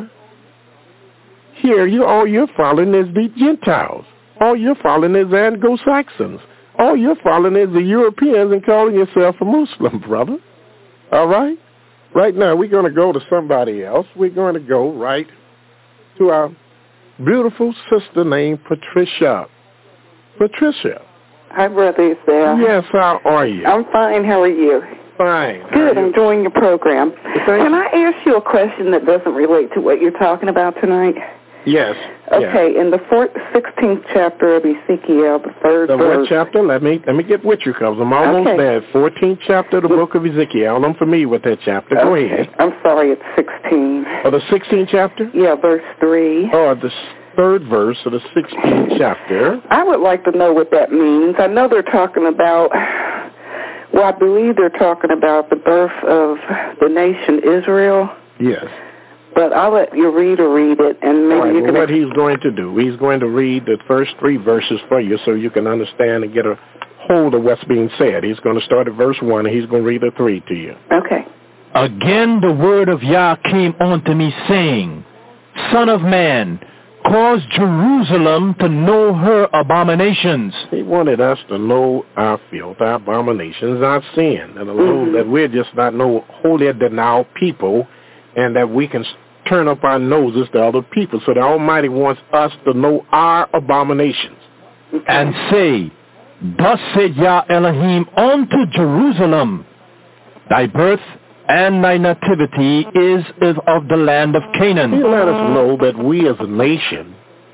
here, you all you're following is the Gentiles. All you're following is the Anglo-Saxons. All you're following is the Europeans and calling yourself a Muslim, brother. All right? Right now, we're going to go to somebody else. We're going to go right to our beautiful sister named Patricia. Patricia. Hi, Brother Isaiah. Yes, how are you? I'm fine. How are you? Fine. Good. Enjoying your program. Can I ask you a question that doesn't relate to what you're talking about tonight? Yes. Okay. Yes. In the fourth, sixteenth chapter of Ezekiel, the third the verse. what chapter? Let me let me get with you because I'm almost okay. there. fourteenth chapter of the book of Ezekiel. I'm familiar with that chapter. Go okay. ahead. I'm sorry. It's sixteen. Oh, the sixteenth chapter? Yeah, verse three. Oh, the third verse of the sixteenth chapter. I would like to know what that means. I know they're talking about. Well, I believe they're talking about the birth of the nation Israel. Yes. But I'll let your reader read it, and maybe right, you well, can... what he's going to do, he's going to read the first three verses for you so you can understand and get a hold of what's being said. He's going to start at verse one, and he's going to read the three to you. Okay. Again the word of Yah came unto me, saying, Son of man, cause Jerusalem to know her abominations. He wanted us to know our filth, our abominations, our sin, and to know mm-hmm. that we're just not no holier than our people, and that we can turn up our noses to other people. So the Almighty wants us to know our abominations. Okay. And say, Thus said Yah Elohim unto Jerusalem, Thy birth and thy nativity is of the land of Canaan. He let us know that we as a nation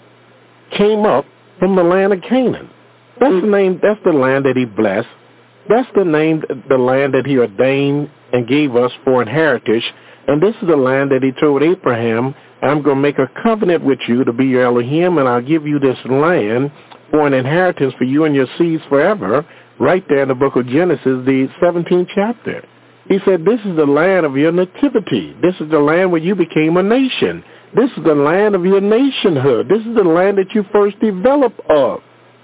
came up from the land of Canaan. That's the name, that's the land that he blessed. That's the name, the land that he ordained and gave us for an heritage. And this is the land that he told Abraham, I'm going to make a covenant with you to be your Elohim, and I'll give you this land for an inheritance for you and your seeds forever, right there in the book of Genesis, the seventeenth chapter. He said, this is the land of your nativity. This is the land where you became a nation. This is the land of your nationhood. This is the land that you first developed of.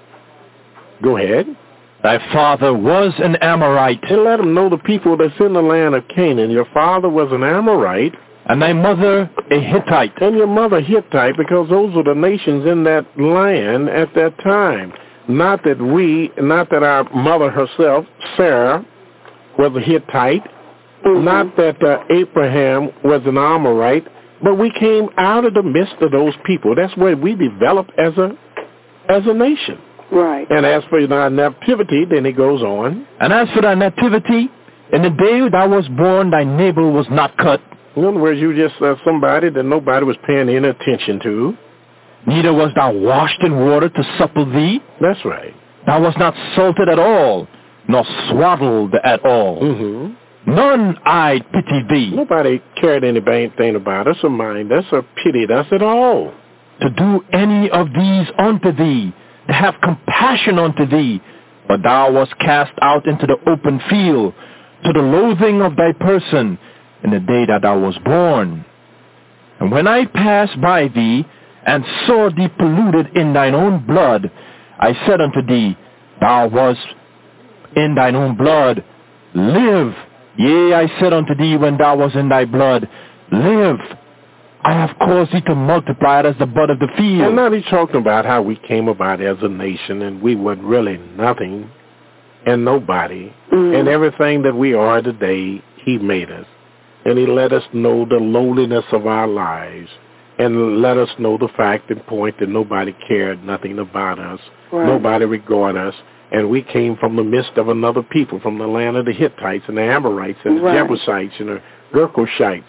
Go ahead. Thy father was an Amorite. And let them know the people that's in the land of Canaan. Your father was an Amorite. And thy mother a Hittite. And your mother Hittite, because those were the nations in that land at that time. Not that we, not that our mother herself, Sarah, was a Hittite. Mm-hmm. Not that uh, Abraham was an Amorite. But we came out of the midst of those people. That's where we developed as a as a nation. Right. And as for thy nativity, then he goes on. And as for thy nativity, in the day thou was born, thy navel was not cut. In other words, you just uh, somebody that nobody was paying any attention to. Neither was thou washed in water to supple thee. That's right. Thou was not salted at all, nor swaddled at all. Mm-hmm. None eyed pity thee. Nobody cared anything about us or mind us or pitied us at all. To do any of these unto thee, to have compassion unto thee, but thou wast cast out into the open field, to the loathing of thy person, in the day that thou wast born. And when I passed by thee, and saw thee polluted in thine own blood, I said unto thee, Thou wast in thine own blood, live. Yea, I said unto thee, when thou wast in thy blood, live. I have caused thee to multiply it as the bud of the field. And now he's talking about how we came about as a nation, and we were really nothing and nobody. Mm. And everything that we are today, he made us. And he let us know the lowliness of our lives, and let us know the fact and point that nobody cared nothing about us. Right. Nobody regarded us. And we came from the midst of another people, from the land of the Hittites and the Amorites and the right. Jebusites and the Girgashites.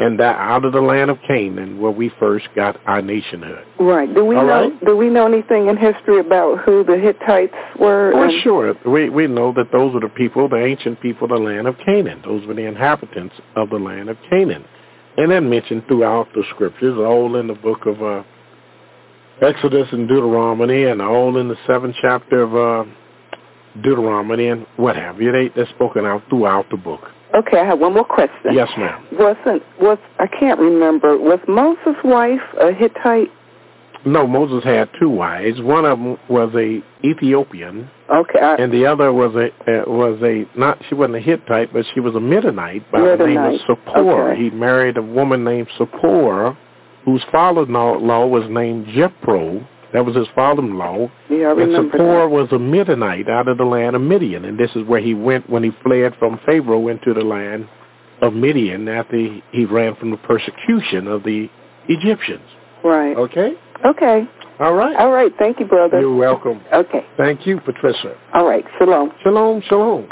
and that out of the land of Canaan where we first got our nationhood. Right. Do we All know? right? Do we know anything in history about who the Hittites were? Well, and... sure. We we know that those were the people, the ancient people of the land of Canaan. Those were the inhabitants of the land of Canaan. And then mentioned throughout the scriptures, all in the book of uh, Exodus and Deuteronomy, and all in the seventh chapter of uh, Deuteronomy, and what have you. They, they're spoken out throughout the book. Okay, I have one more question. Yes, ma'am. Wasn't was I can't remember. Was Moses' wife a Hittite? No, Moses had two wives. One of them was a Ethiopian. Okay. I, and the other was a uh, was a not she wasn't a Hittite, but she was a Midianite by Midianite. the name of Sippor. Okay. He married a woman named Sippor, whose father-in-law was named Jethro. That was his father-in-law. Yeah, I and remember Sippor that. was a Midianite out of the land of Midian, and this is where he went when he fled from Pharaoh into the land of Midian after he, he ran from the persecution of the Egyptians. Right. Okay? Okay. All right. All right. Thank you, brother. You're welcome. Okay. Thank you, Patricia. All right. Shalom. Shalom, shalom.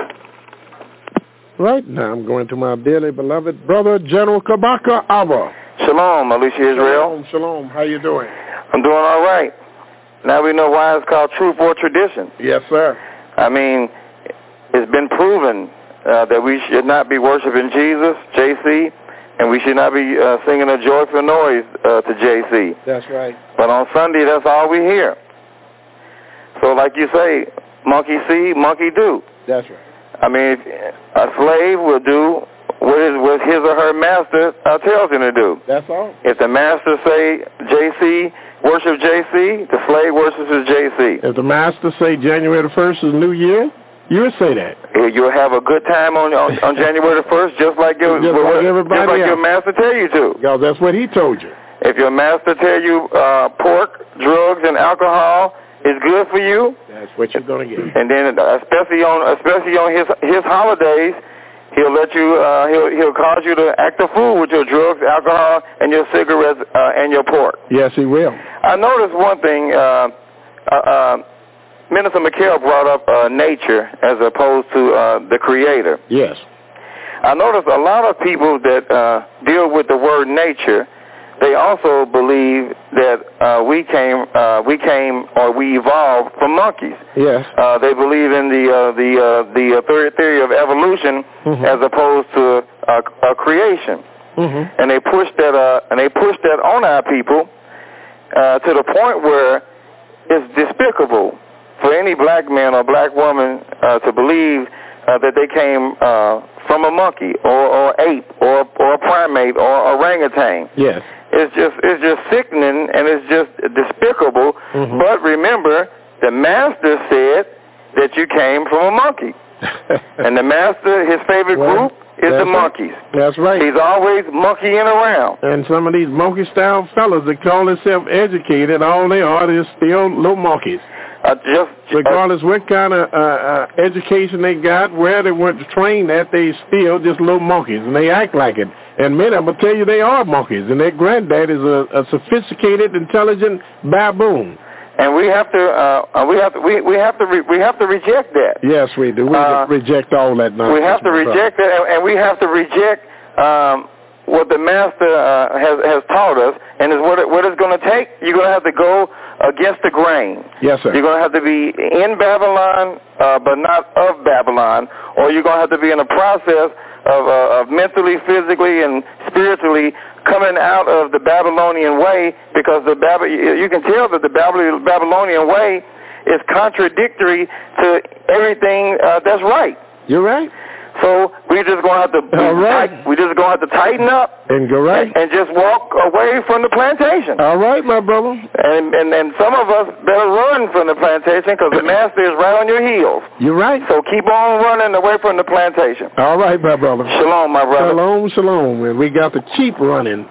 Right now I'm going to my dearly beloved brother, General Kabaka Abba. Shalom, Alicia Israel. Shalom, shalom. How you doing? I'm doing all right. Now we know why it's called truth or tradition. Yes, sir. I mean, it's been proven uh, that we should not be worshiping Jesus, J C, and we should not be uh, singing a joyful noise uh, to J C. That's right. But on Sunday, that's all we hear. So like you say, monkey see, monkey do. That's right. I mean, a slave will do what his, what his or her master uh, tells him to do. That's all. If the master say J C, worship J C, the slave worships his J C. If the master say January the first is New Year, you would say that. You'll have a good time on on, on January the first, just like your just like, everybody just like else. your master tell you to. Because that's what he told you. If your master tell you uh, pork, drugs, and alcohol is good for you, that's what you're gonna get. And then especially on especially on his his holidays, he'll let you uh, he'll he'll cause you to act a fool with your drugs, alcohol, and your cigarettes uh, and your pork. Yes, he will. I noticed one thing. Uh, uh, uh, Minister McHale brought up uh, nature as opposed to uh, the Creator. Yes. I noticed a lot of people that uh, deal with the word nature, they also believe that uh, we came, uh, we came, or we evolved from monkeys. Yes. Uh, they believe in the uh, the uh, the uh, theory of evolution mm-hmm. as opposed to uh, uh, creation, mm-hmm. and they push that uh, and they push that on our people uh, to the point where it's despicable for any black man or black woman uh, to believe uh, that they came uh, from a monkey or, or ape or or a primate or orangutan. Yes. It's just it's just sickening and it's just despicable. Mm-hmm. But remember, the master said that you came from a monkey, and the master, his favorite well, group is the monkeys. That's right. He's always monkeying around. And some of these monkey-style fellas that call themselves educated, all they are is still little monkeys. Uh, just regardless uh, what kind of uh, uh, education they got, where they went to train at, they still just little monkeys, and they act like it. And many of them tell you they are monkeys, and their granddad is a, a sophisticated, intelligent baboon. And we have to, uh, we have to, we, we have to, re- we have to reject that. Yes, we do. We uh, reject all that nonsense. We have to reject that, and, and we have to reject um, what the master uh, has has taught us, and is what it, what it's going to take. You're going to have to go against the grain. Yes, sir. You're going to have to be in Babylon, uh, but not of Babylon, or you're going to have to be in a process of, uh, of mentally, physically, and spiritually coming out of the Babylonian way, because the Bab- you can tell that the Babylonian way is contradictory to everything uh, that's right. You're right. So we just gonna have to All right. we just gonna have to tighten up and go right and, and just walk away from the plantation. All right, my brother. And and, and some of us better run from the plantation because the master is right on your heels. You're right. So keep on running away from the plantation. All right, my brother. Shalom, my brother. Shalom, shalom. And we got to keep running.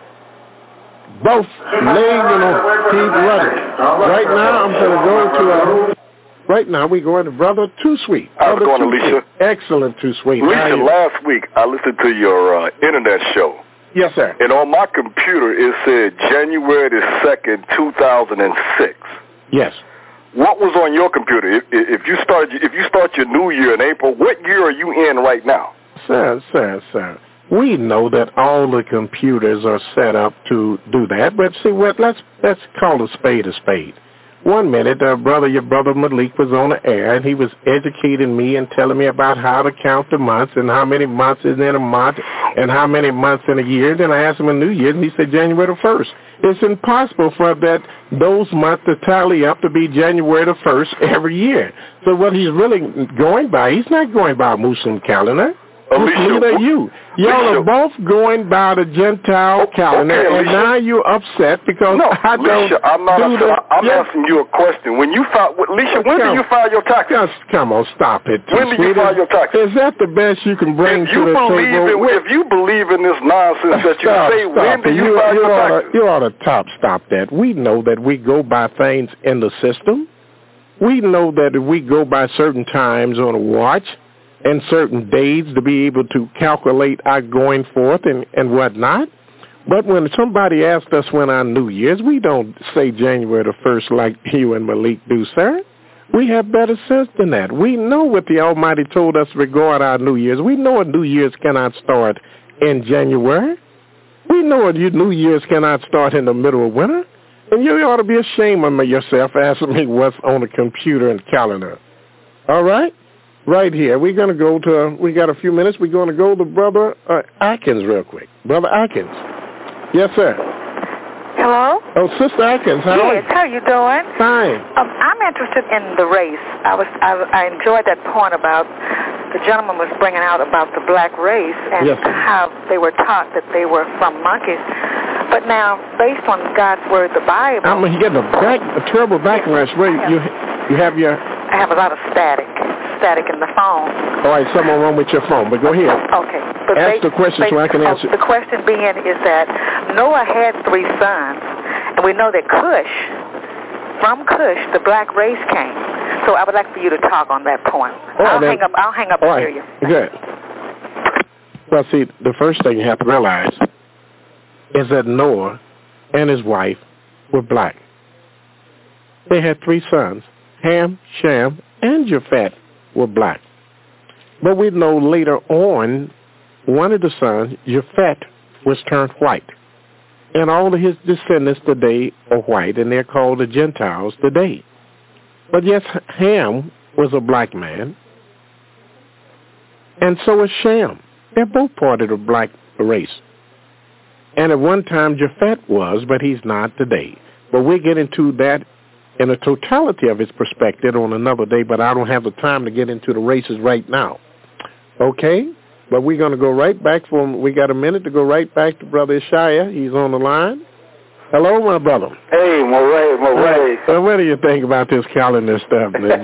Both legs and keep running. Right now, I'm going to go to our... Right now, we're going to Brother Too Sweet. How's it going, Too Alicia? Sweet. Excellent, Too Sweet. Alicia, last week I listened to your uh, internet show. Yes, sir. And on my computer, it said January the second, two thousand six. Yes. What was on your computer? If, if you start, if you start your new year in April, what year are you in right now? Sir, sir, sir. We know that all the computers are set up to do that, but see what? Let's let's call a spade a spade. One minute, uh, brother, your brother Malik was on the air, and he was educating me and telling me about how to count the months and how many months is in a month and how many months in a year. Then I asked him a New Year, and he said January the first. It's impossible for that those months to tally up to be January the first every year. So what he's really going by, he's not going by a Muslim calendar. Neither are you. Y'all are both going by the Gentile calendar, okay, and now you're upset because no, I don't Alicia, I'm not do upset. the, I'm yeah. asking you a question. When you file, Alicia, when come, do you file your taxes? Just come on, stop it. When do you file your taxes? Is that the best you can bring if to you the believe table? In, if you believe in this nonsense that you stop, say, stop when do you, you file you your ought taxes? To, you ought to top stop that. We know that we go by things in the system. We know that if we go by certain times on a watch and certain days to be able to calculate our going forth and, and whatnot. But when somebody asks us when our New Year's, we don't say January the first like you and Malik do, sir. We have better sense than that. We know what the Almighty told us regarding our New Year's. We know a New Year's cannot start in January. We know a New Year's cannot start in the middle of winter. And you ought to be ashamed of yourself asking me what's on the computer and calendar. All right? Right here. We're going to go to, we got a few minutes. We're going to go to Brother uh, Atkins real quick. Brother Atkins. Yes, sir. Hello? Oh, Sister Atkins, how are you? Yes, how are you doing? Fine. Um, I'm interested in the race. I was, I, I enjoyed that point about the gentleman was bringing out about the black race and yes, how they were taught that they were from monkeys. But now, based on God's Word, the Bible... I'm getting a, back, a terrible backlash. Wait, you, you have your... I have a lot of static. static in the phone. All right, something wrong with your phone, but go ahead. Okay. But Ask they, the question they, so I can answer. The question being is that Noah had three sons, and we know that Cush, from Cush, the black race came. So I would like for you to talk on that point. All I'll, right, hang up, I'll hang up All and right. hear you. Good. Well, see, the first thing you have to realize is that Noah and his wife were black. They had three sons, Ham, Shem, and Japheth were black. But we know later on, one of the sons, Japheth, was turned white. And all of his descendants today are white, and they're called the Gentiles today. But yes, Ham was a black man, and so is Shem. They're both part of the black race. And at one time, Japheth was, but he's not today. But we'll get into that in the totality of its perspective on another day, but I don't have the time to get into the races right now. Okay? But we're going to go right back from, we got a minute to go right back to Brother Ishaya. He's on the line. Hello, my brother. Hey, Moray, Moray. Uh, what do you think about this calendar stuff? Excellent.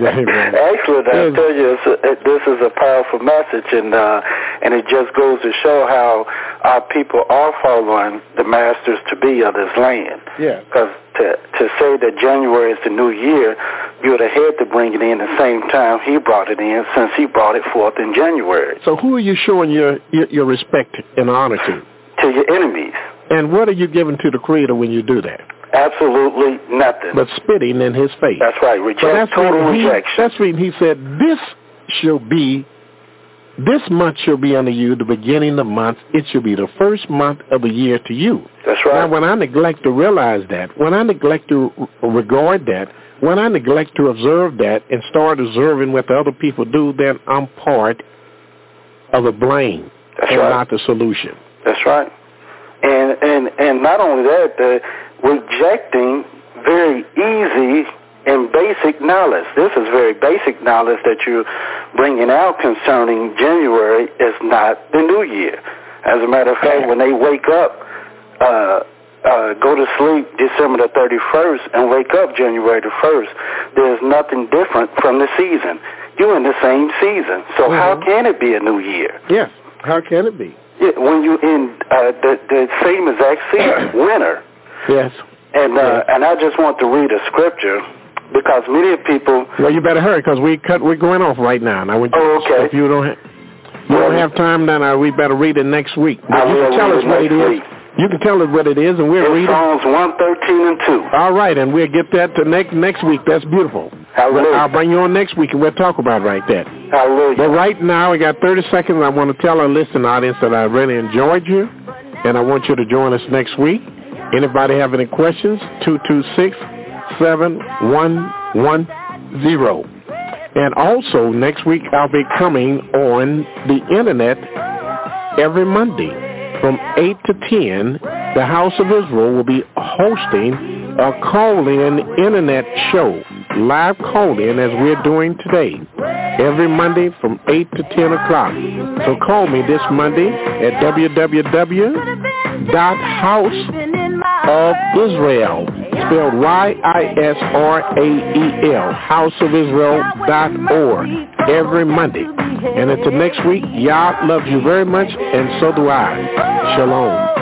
I tell you, it's a, it, this is a powerful message, and uh, and it just goes to show how our people are following the masters to be of this land. Yeah. Because to, to say that January is the new year, you would have had to bring it in the same time he brought it in, since he brought it forth in January. So who are you showing your, your, your respect and honor to? To your enemies. And what are you giving to the Creator when you do that? Absolutely nothing. But spitting in his face. That's right. Reject, so that's total he, rejection. That's when he said, this shall be, this month shall be unto you the beginning of the month. It shall be the first month of the year to you. That's right. Now, when I neglect to realize that, when I neglect to regard that, when I neglect to observe that and start observing what the other people do, then I'm part of the blame That's and right. not the solution. That's right. And and and not only that, the rejecting very easy and basic knowledge. This is very basic knowledge that you're bringing out concerning January is not the new year. As a matter of fact, when they wake up, uh, uh, go to sleep December the thirty-first and wake up January the first, there's nothing different from the season. You're in the same season. So mm-hmm. how can it be a new year? Yes. How can it be? Yeah, when you in uh, the the same exact season, winter. Yes. And uh, yes. and I just want to read a scripture because many people. Well, you better hurry because we cut. We're going off right now. Now, we, oh, okay. If you don't have, you don't have time, then uh, we better read it next week. But I you will can tell read us it what next it is. week. You can tell us what it is, and we'll it's read Psalms it. one thirteen and two. All right, and we'll get that to next next week. That's beautiful. Hallelujah. I'll bring you on next week, and we'll talk about right there. Hallelujah. But right now, we got thirty seconds. I want to tell our listening audience that I really enjoyed you, and I want you to join us next week. Anybody have any questions? two two six, seven one one zero. And also, next week, I'll be coming on the Internet every Monday from eight to ten. The House of Israel will be hosting a call-in Internet show, live call-in as we're doing today, every Monday from eight to ten o'clock. So call me this Monday at w w w dot house of israel, spelled Y I S R A E L, house of israel dot org, every Monday. And until next week, Yah loves you very much, and so do I. Shalom.